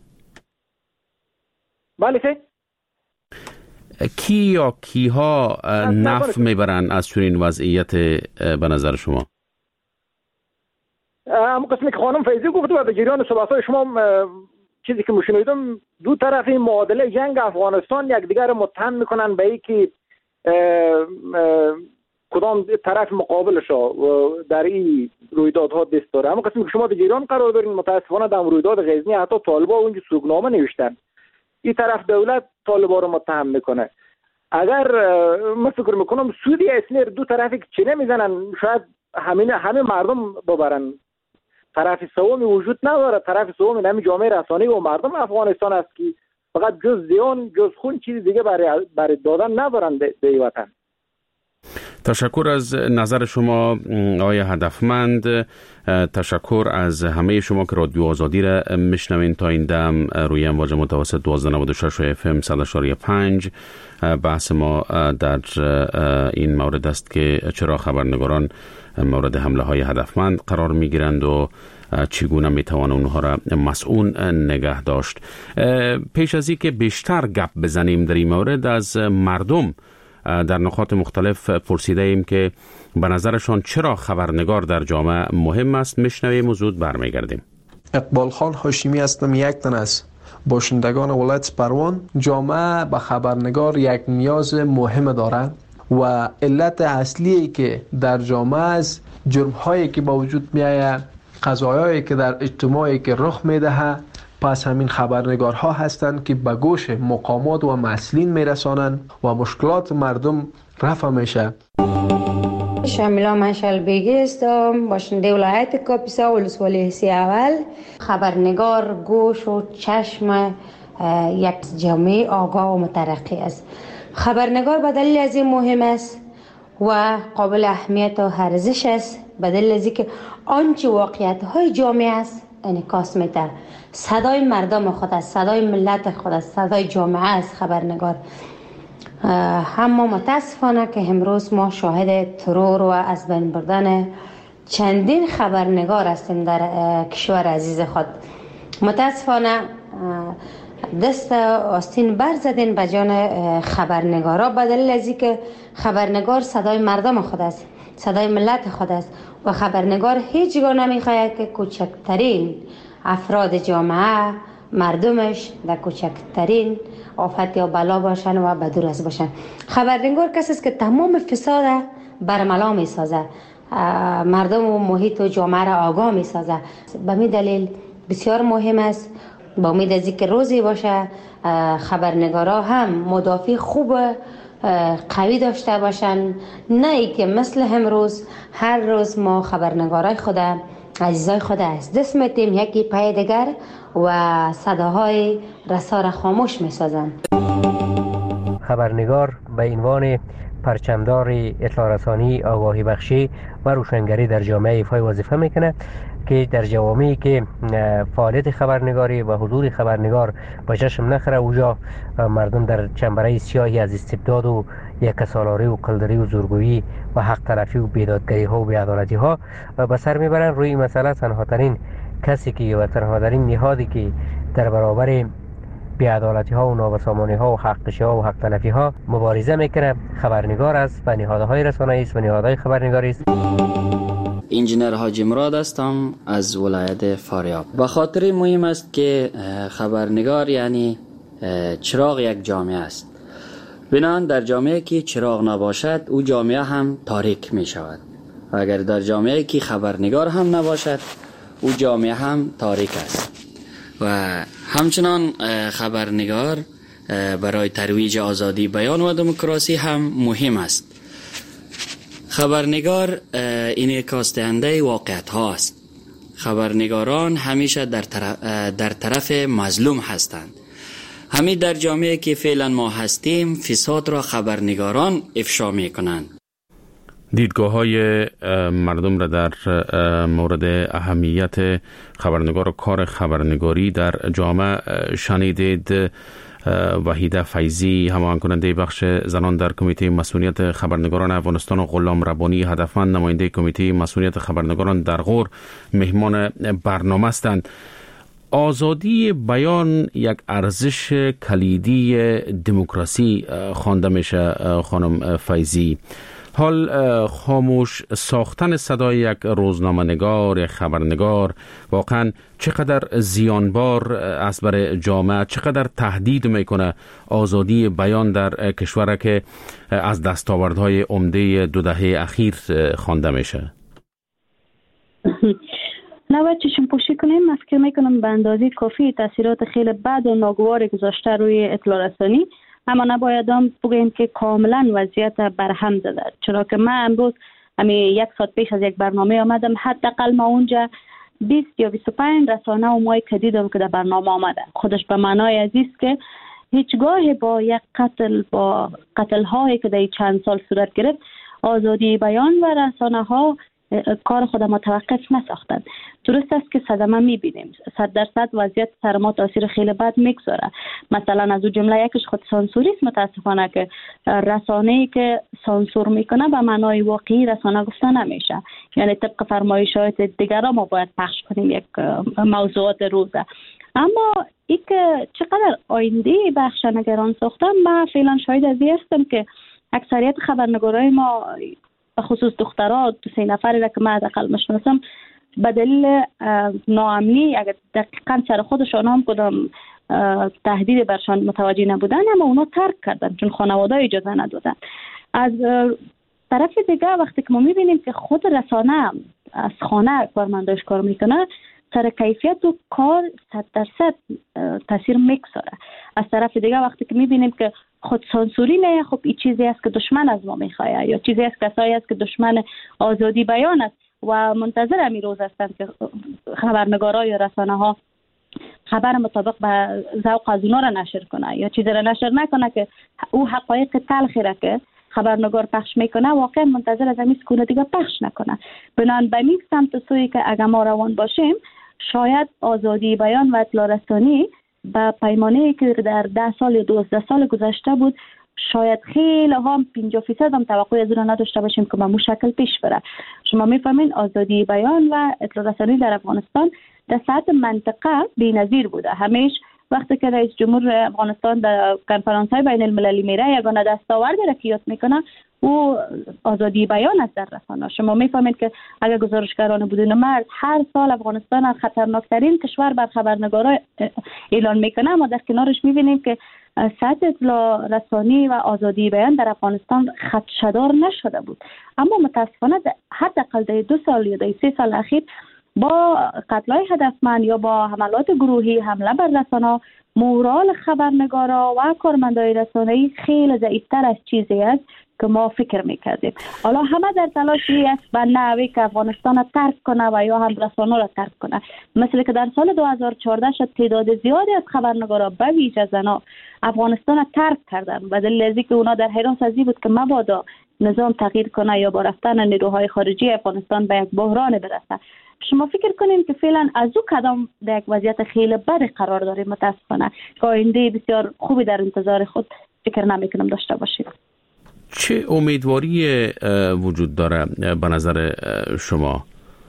بله که کی یا کیها نفع میبرن از چنین وضعیت به نظر شما؟ اما قسمی که خانم فیضی گفت و به جریان صحبت‌های شما چیزی که مشاهدم، دو طرف این معادله جنگ افغانستان یکدیگر را متهم میکنن به اینکه کدام طرف مقابلش در این رویدادها دست داره. اما قسمی که شما در جریان قرار دارین، متاسفانه در رویداد غزنی حتی طالبا اونجا سوگنامه نوشتن. این طرف دولت طالبا رو متهم میکنه. اگر من فکر میکنم سودی اصلی دو طرفی که چه نمیزنن، شاید همین همه مردم ببرن. طرف سومی وجود نداره. طرف سومی همین جامعه رسانه‌ای و مردم افغانستان است که فقط جز زیان جز خون چیز دیگه برای برای دادن ندارن به این وطن. تشکر از نظر شما آقای هدفمند. تشکر از همه شما که رادیو آزادی را میشنوین. تا این دم روی امواج متوسط دوازده نود و شش اف ام صد و شش پنج بحث ما در این مورد است که چرا خبرنگاران مورد حمله های هدفمند قرار می گیرند و چگونه می توان اونها را مسئول نگه داشت. پیش از این که بیشتر گپ بزنیم در این مورد، از مردم در نقاط مختلف پرسیده ایم که به نظرشان چرا خبرنگار در جامعه مهم است. میشنویم و زود برمیگردیم. اقبال خان هاشمی هستم، یک تن از باشندگان ولایت پروان. جامعه به خبرنگار یک نیاز مهم دارند و علت اصلی که در جامعه از جرم‌هایی که با وجود می‌آید، قضایایی که در اجتماعی که رخ می‌دهد، پس همین خبرنگارها هستند که به گوش مقامات و مسئولین میرسانند و مشکلات مردم رفع میشه. شامیلا منشل بیگی هستم، باشنده ولایت کاپیسا ولسوالی حسی اول. خبرنگار گوش و چشم یک جامعه آگاه و مترقی است. خبرنگار به دلیل از این مهم است و قابل اهمیت و ارزش است، به دلیل از اینکه آنچه واقعیت های جامعه است انعکاس میده. صدای مردم خود است، صدای ملت خود است، صدای جامعه است خبرنگار. اما متاسفانه که امروز ما شاهد ترور و از بین بردن چندین خبرنگار هستیم در کشور عزیز خود. متاسفانه دست آستین بر زدین به جان خبرنگارا، به دلیل از اینکه خبرنگار صدای مردم خود است، صدای ملت خود است و خبرنگار هیچگاه نمیخواهد که کوچکترین افراد جامعه، مردمش در کوچکترین آفت یا بلا باشن و بدور از باشن. خبرنگار کسی است که تمام فساد برملا می سازه، مردم و محیط و جامعه را آگاه می سازه. به می دلیل بسیار مهم است، با امید از اینکه روزی باشه خبرنگارا هم مدافع خوب قوی داشته باشن، نه ای که مثل امروز هر روز ما خبرنگارای خود، عزیزای خود از دست میتیم یکی پای دیگر و صداهای رسا را خاموش میسازن. خبرنگار به عنوان پرچمدار اطلاع رسانی، آگاهی بخشی و روشنگری در جامعه ایفای وظیفه میکنه که در جوامعی که فعالیت خبرنگاری و حضور خبرنگار به چشم نخوره، اوجا مردم در چنبره سیاهی از استبداد و یکسالاری و قلدری و زورگویی و حق تلفی و بیدادگری ها و بیعدالتی ها به سر میبرن. روی مسئله تنها ترین کسی که و تنها ترین نهادی که در برابر بیعدالتی ها و نابسامانی ها و حقشی ها و حق تلفی ها مبارزه میکنه خبرنگار است و نهادهای رسانه‌ای است و نهادهای خبرنگاری است. انجینر حاجی مراد هستم از ولایت فاریاب. به خاطر مهم است که خبرنگار یعنی چراغ یک جامعه است. بنان در جامعه که چراغ نباشد او جامعه هم تاریک می شود و اگر در جامعه که خبرنگار هم نباشد او جامعه هم تاریک است. و همچنان خبرنگار برای ترویج آزادی بیان و دموکراسی هم مهم است. خبرنگار انعکاس دهنده واقعیت ها است. خبرنگاران همیشه در طرف, در طرف مظلوم هستند. همین در جامعه که فعلا ما هستیم فساد را خبرنگاران افشا می کنند. دیدگاه های مردم را در مورد اهمیت خبرنگار و کار خبرنگاری در جامعه شنیدید. وحیده فیضی، همان کننده بخش زنان در کمیته مسئولیت خبرنگاران افغانستان و غلام ربانی هدفمند نماینده کمیته مسئولیت خبرنگاران در غور مهمان برنامه هستند. آزادی بیان یک ارزش کلیدی دموکراسی خوانده میشه خانم فیضی. حال خاموش ساختن صدای یک روزنامه‌نگار یا خبرنگار واقعا چقدر زیانبار است برای جامعه، چقدر تهدید میکنه آزادی بیان در کشور که از دستاوردهای عمده دو دهه اخیر خوانده میشه؟ نباید چشم پوشی کنیم. من فکر میکنم به اندازه کافی تاثیرات خیلی بد و ناگوار گذاشته روی اطلاع رسانی، اما نباید هم بگیم که کاملا وضعیت برهم زده، چرا که من امروز همین یک ساعت پیش از یک برنامه آمدم، حداقل ما اونجا بیست یا بیست و پنج رسانه و مایی که دیدم که در برنامه آمده. خودش به معنای عزیز که هیچگاه با یک قتل با قتل هایی که در چند سال صورت گرفت آزادی بیان و رسانه ها کار خود متوقف نساختند. درست است که صدمه میبینیم، صد درصد وضعیت سر ما تاثیر خیلی بد میگذاره. مثلا از اون جمله یکش خود سانسوری است. متاسفانه که رسانه‌ای که سانسور میکنه به معنای واقعی رسانه گفته نمیشه، یعنی طبق فرمایشات دیگران ما باید پخش کنیم یک موضوعات روزه. اما ای که چقدر آینده بخش نگران ساختن، من فعلا شاید از این هستم که اکثریت خبرنگارای ما به خصوص دخترها دو سه نفری را که من حداقل میشناسم به دلیل ناامنی اگر دقیقا سر خودشان هم کدام تهدید برشان متوجه نبودن، اما اونا ترک کردن چون خانواده اجازه ندادن. از طرف دیگه وقتی که ما میبینیم که خود رسانه از خانه کارمنداش کار میکنه، سر کیفیت و کار صد درصد تاثیر میگذاره. از طرف دیگه وقتی که میبینیم که خود سانسوری نه، خب این چیزی است که دشمن از ما میخواه یا چیزی است کسایی است که دشمن آزادی بیان است و منتظر همین روز هستند که خبرنگارا یا رسانه ها خبر مطابق به ذوق از اونا را نشر کنه یا چیزی را نشر نکنه که او حقایق تلخی را که خبرنگار پخش میکنه واقعا منتظر از همین سکونه دیگه پخش نکنه. بنان به این سمت سوی که اگر ما روان باشیم، شاید آزادی بیان و اطلاع رسانی با پیمانه‌ای که در ده سال یا دوازده سال گذشته بود، شاید خیلی هم پنجاه فیصد هم توقع از اون نداشته باشیم که به مو شکل پیش بره. شما میفهمین آزادی بیان و اطلاع رسانی در افغانستان در سطح منطقه بی‌نظیر بوده. همیشه وقتی که رئیس جمهور افغانستان در کنفرانس‌های بین المللی میره یگانه دستاورد را که یاد میکنه او آزادی بیان است در رسانه. شما میفهمید که اگر گزارشگران بدون مرز هر سال افغانستان از خطرناکترین کشور بر خبرنگارا اعلان میکنه، اما در کنارش میبینیم که سطح اطلاع رسانی و آزادی بیان در افغانستان خدشه‌دار نشده بود. اما متاسفانه حداقل در دو سال یا در سه سال اخیر با قتل‌های هدفمند یا با حملات گروهی حمله بر رسانه، مورال خبرنگارا و کارمندای رسانه‌ای خیلی ضعیف‌تر از چیزی است که ما فکر میکردیم. حالا همه در تلاشی است به نحوی که افغانستان را ترک کنه و یا هم رسانه را ترک کنه. مثل که در سال دو هزار و چهارده شد تعداد زیادی از خبرنگارا به ویژه زنان افغانستان را ترک کردن به دلیل از اینکه اونا در حراس از این بود که مبادا نظام تغییر کنه یا با رفتن نیروهای خارجی افغانستان به یک بحران برسه. شما فکر کنین که فعلا از او کدام در یک وضعیت خیلی بد قرار داریم. متاسفانه که آینده بسیار خوبی در انتظار خود فکر نمیکنم داشته باشیم. چه امیدواری وجود داره به نظر شما؟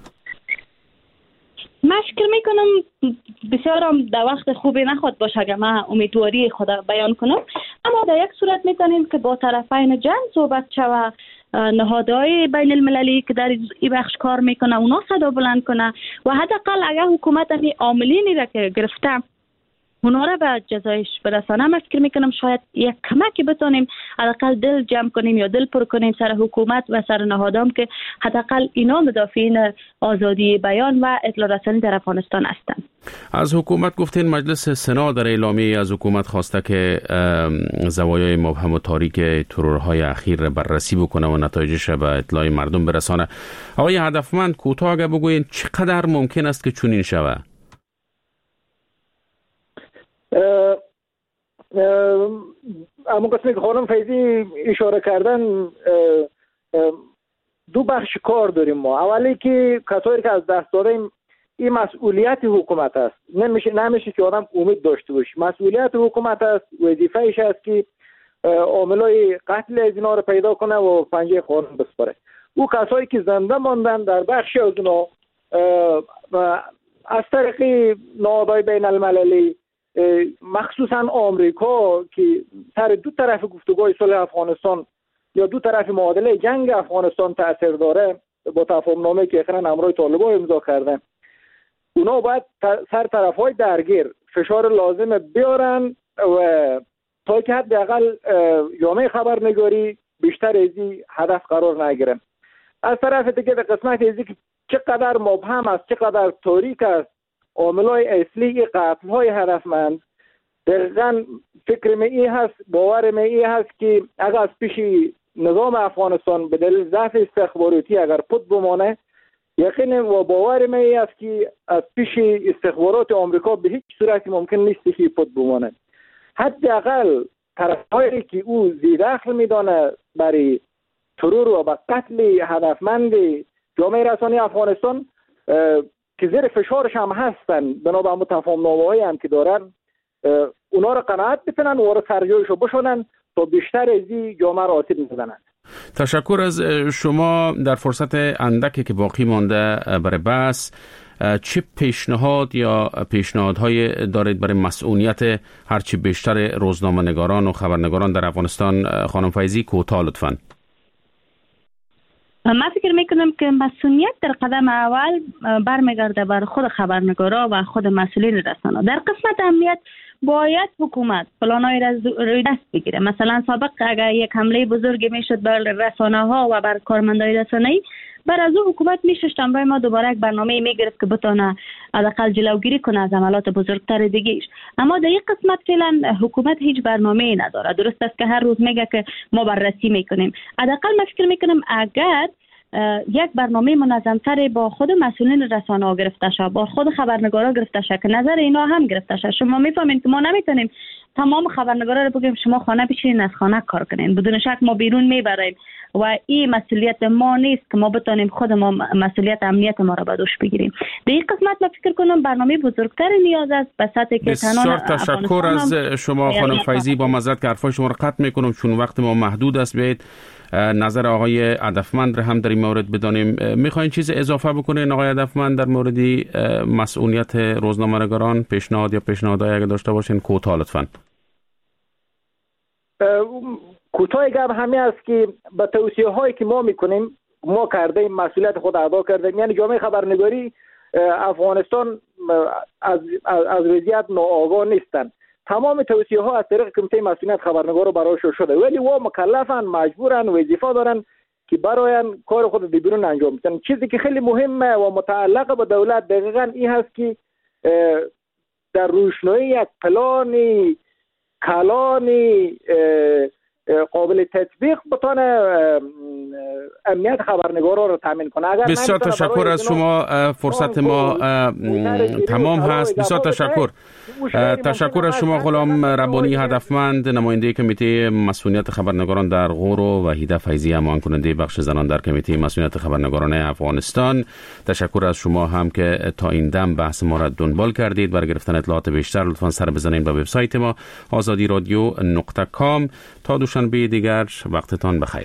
من فکر میکنم بسیار هم در وقت خوبی نخواد باشه اگر من امیدواری خود بیان کنم، اما در یک صورت میتونیم که با طرفین جنگ صحبت شوه، نهادهای بین المللی که در این بخش کار میکنه اونا صدا بلند کنه و حداقل اگر حکومت همی عاملینی را که گرفته اونا را به جزایش برسانه، من فکر میکنم شاید یک کمکی بتونیم حداقل دل جمع کنیم یا دل پر کنیم سر حکومت و سر نهادام که حداقل اینا مدافعین آزادی بیان و اطلاع رسانی در افغانستان هستند. از حکومت گفتین مجلس سنا در اعلامیه از حکومت خواسته که زوایای مبهم و تاریک ترورهای اخیر بررسی بکنه و نتایجش به اطلاع مردم برسانه. آقای هدفمند کوتاه اگه بگوین چقدر ممکن است که چنین شود؟ اما قسمی که خانم فیضی اشاره کردن دو بخش کار داریم ما. اولی که کسایی که از دست دادیم این مسئولیت حکومت است، نمیشه نمیشه که آدم امید داشته باشه. مسئولیت حکومت است، وظیفه ایش است که عاملای قتل از اینا رو پیدا کنه و پنجه قانون بسپاره. او کسایی که زنده ماندن در بخش از اونا از طریق نهادهای بین المللی مخصوصا آمریکا که سر دو طرف گفتگوهای صلح افغانستان یا دو طرف معادله جنگ افغانستان تاثیر داره با تفاهم نامه‌ای که اخیراً همراه طالبان امضا کردن، اونا باید سر طرف‌های درگیر فشار لازم بیارن و تا که حداقل جامعه خبرنگاری بیشتر از این هدف قرار نگیرن. از طرف دیگه در قسمت ازی که چقدر مبهم است، چقدر تاریک است عاملای اصلی قتل‌های هدفمند، دقیقاً فکر می ای هست، باور می ای هست که اگر از پیش نظام افغانستان به دلیل ضعف استخباراتی اگر پد بمانه، یقین و باور می ای هست که از پیش استخبارات آمریکا به هیچ صورتی ممکن نیست که پد بمانه. حداقل طرف‌هایی که او ذی‌دخل میدانه برای ترور و به قتل هدفمند جامعه رسانی افغانستان که زیر فشارش هم هستن بنابر متفاهم‌نامه‌هایی هم که دارن، اونا رو قناعت بکنن و رو سرجایشو بشونن تا بیشتر از این جامعه را آسیب نزنن. تشکر از شما. در فرصت اندکی که باقی مانده برای بحث، چه پیشنهاد یا پیشنهادهای دارید برای مسئولیت هرچی بیشتر روزنامه‌نگاران و خبرنگاران در افغانستان؟ خانم فیضی کوتاه لطفاً. من فکر میکنم که مسئولیت در قدم اول برمیگرده بر خود خبرنگارا و خود مسئولین رسانه. در قسمت امنیت باید حکومت پلان‌های را روی دست بگیره. مثلا سابق اگر یک حمله بزرگی میشد بر رسانه‌ها و بر کارمندای رسانه‌ای، بر از او حکومت میشد برای ما دوباره یک برنامه میگرفت که بتونه حداقل جلوگیری کنه از عملات بزرگتر دیگه‌اش. اما در یک قسمت فعلا حکومت هیچ برنامه‌ای نداره. درست است که هر روز میگه که ما بررسی میکنیم. حداقل من فکر میکنم اگر یک برنامه منظم‌تر با خود مسئولین رسانه‌ها گرفته شد، با خود خبرنگارا گرفته شد که نظر اینا هم گرفته شد. شما میفهمین که ما نمیتونیم تمام خبرنگارا رو بگیم شما خانه بشینین از خانه کار کنین، بدون شک ما بیرون میبریم و این مسئولیت ما نیست که ما بتونیم خود ما مسئولیت امنیت ما را به دوش بگیریم. در این قسمت من فکر کنم برنامه بزرگتری نیاز است به سطحی که بسیار تشکر از شما خانم فیضی. با معذرت که حرفای شما را قطع میکنم چون وقت ما محدود است. بیایید نظر آقای هدفمند را هم در این مورد بدانیم. میخواین چیز اضافه بکنین آقای هدفمند در مورد مسئولیت روزنامه‌نگاران؟ پیشنهاد یا پیشنهادایی اگه داشته باشین کوتاه لطفاً. کوتاه گپ همین است که به توصیه هایی که ما میکنیم ما کرده مسئولیت خود ادا کردیم. یعنی جامعه خبرنگاری افغانستان از از وضعیت ناآگاه نیستن. تمام توصیه ها از طریق کمیته مسئولیت خبرنگار رو براشون شده، ولی و مکلفن، مجبورن، وظیفه دارن که برای کار خود در بیرون انجام بدن. چیزی که خیلی مهمه و متعلق به دولت دقیقاً این هست که در روشنایی یک پلان کلان قابل تطبیق بتونه امنیت خبرنگارا رو تامین کنه. اگر بسیار تشکر از شما. فرصت ما تمام هست. بسیار تشکر. تشکر از شما غلام ربانی هدفمند، نماینده کمیته مسئولیت خبرنگاران در غورو و هیده فیضی، معاون کننده بخش زنان در کمیته مسئولیت خبرنگاران افغانستان. تشکر از شما هم که تا این دم بحث ما را دنبال کردید. برای گرفتن اطلاعات بیشتر لطفاً سر بزنید به وبسایت ما آزادی رادیو نقطه کام. تا دوشنبه دیگر وقتتان بخیر.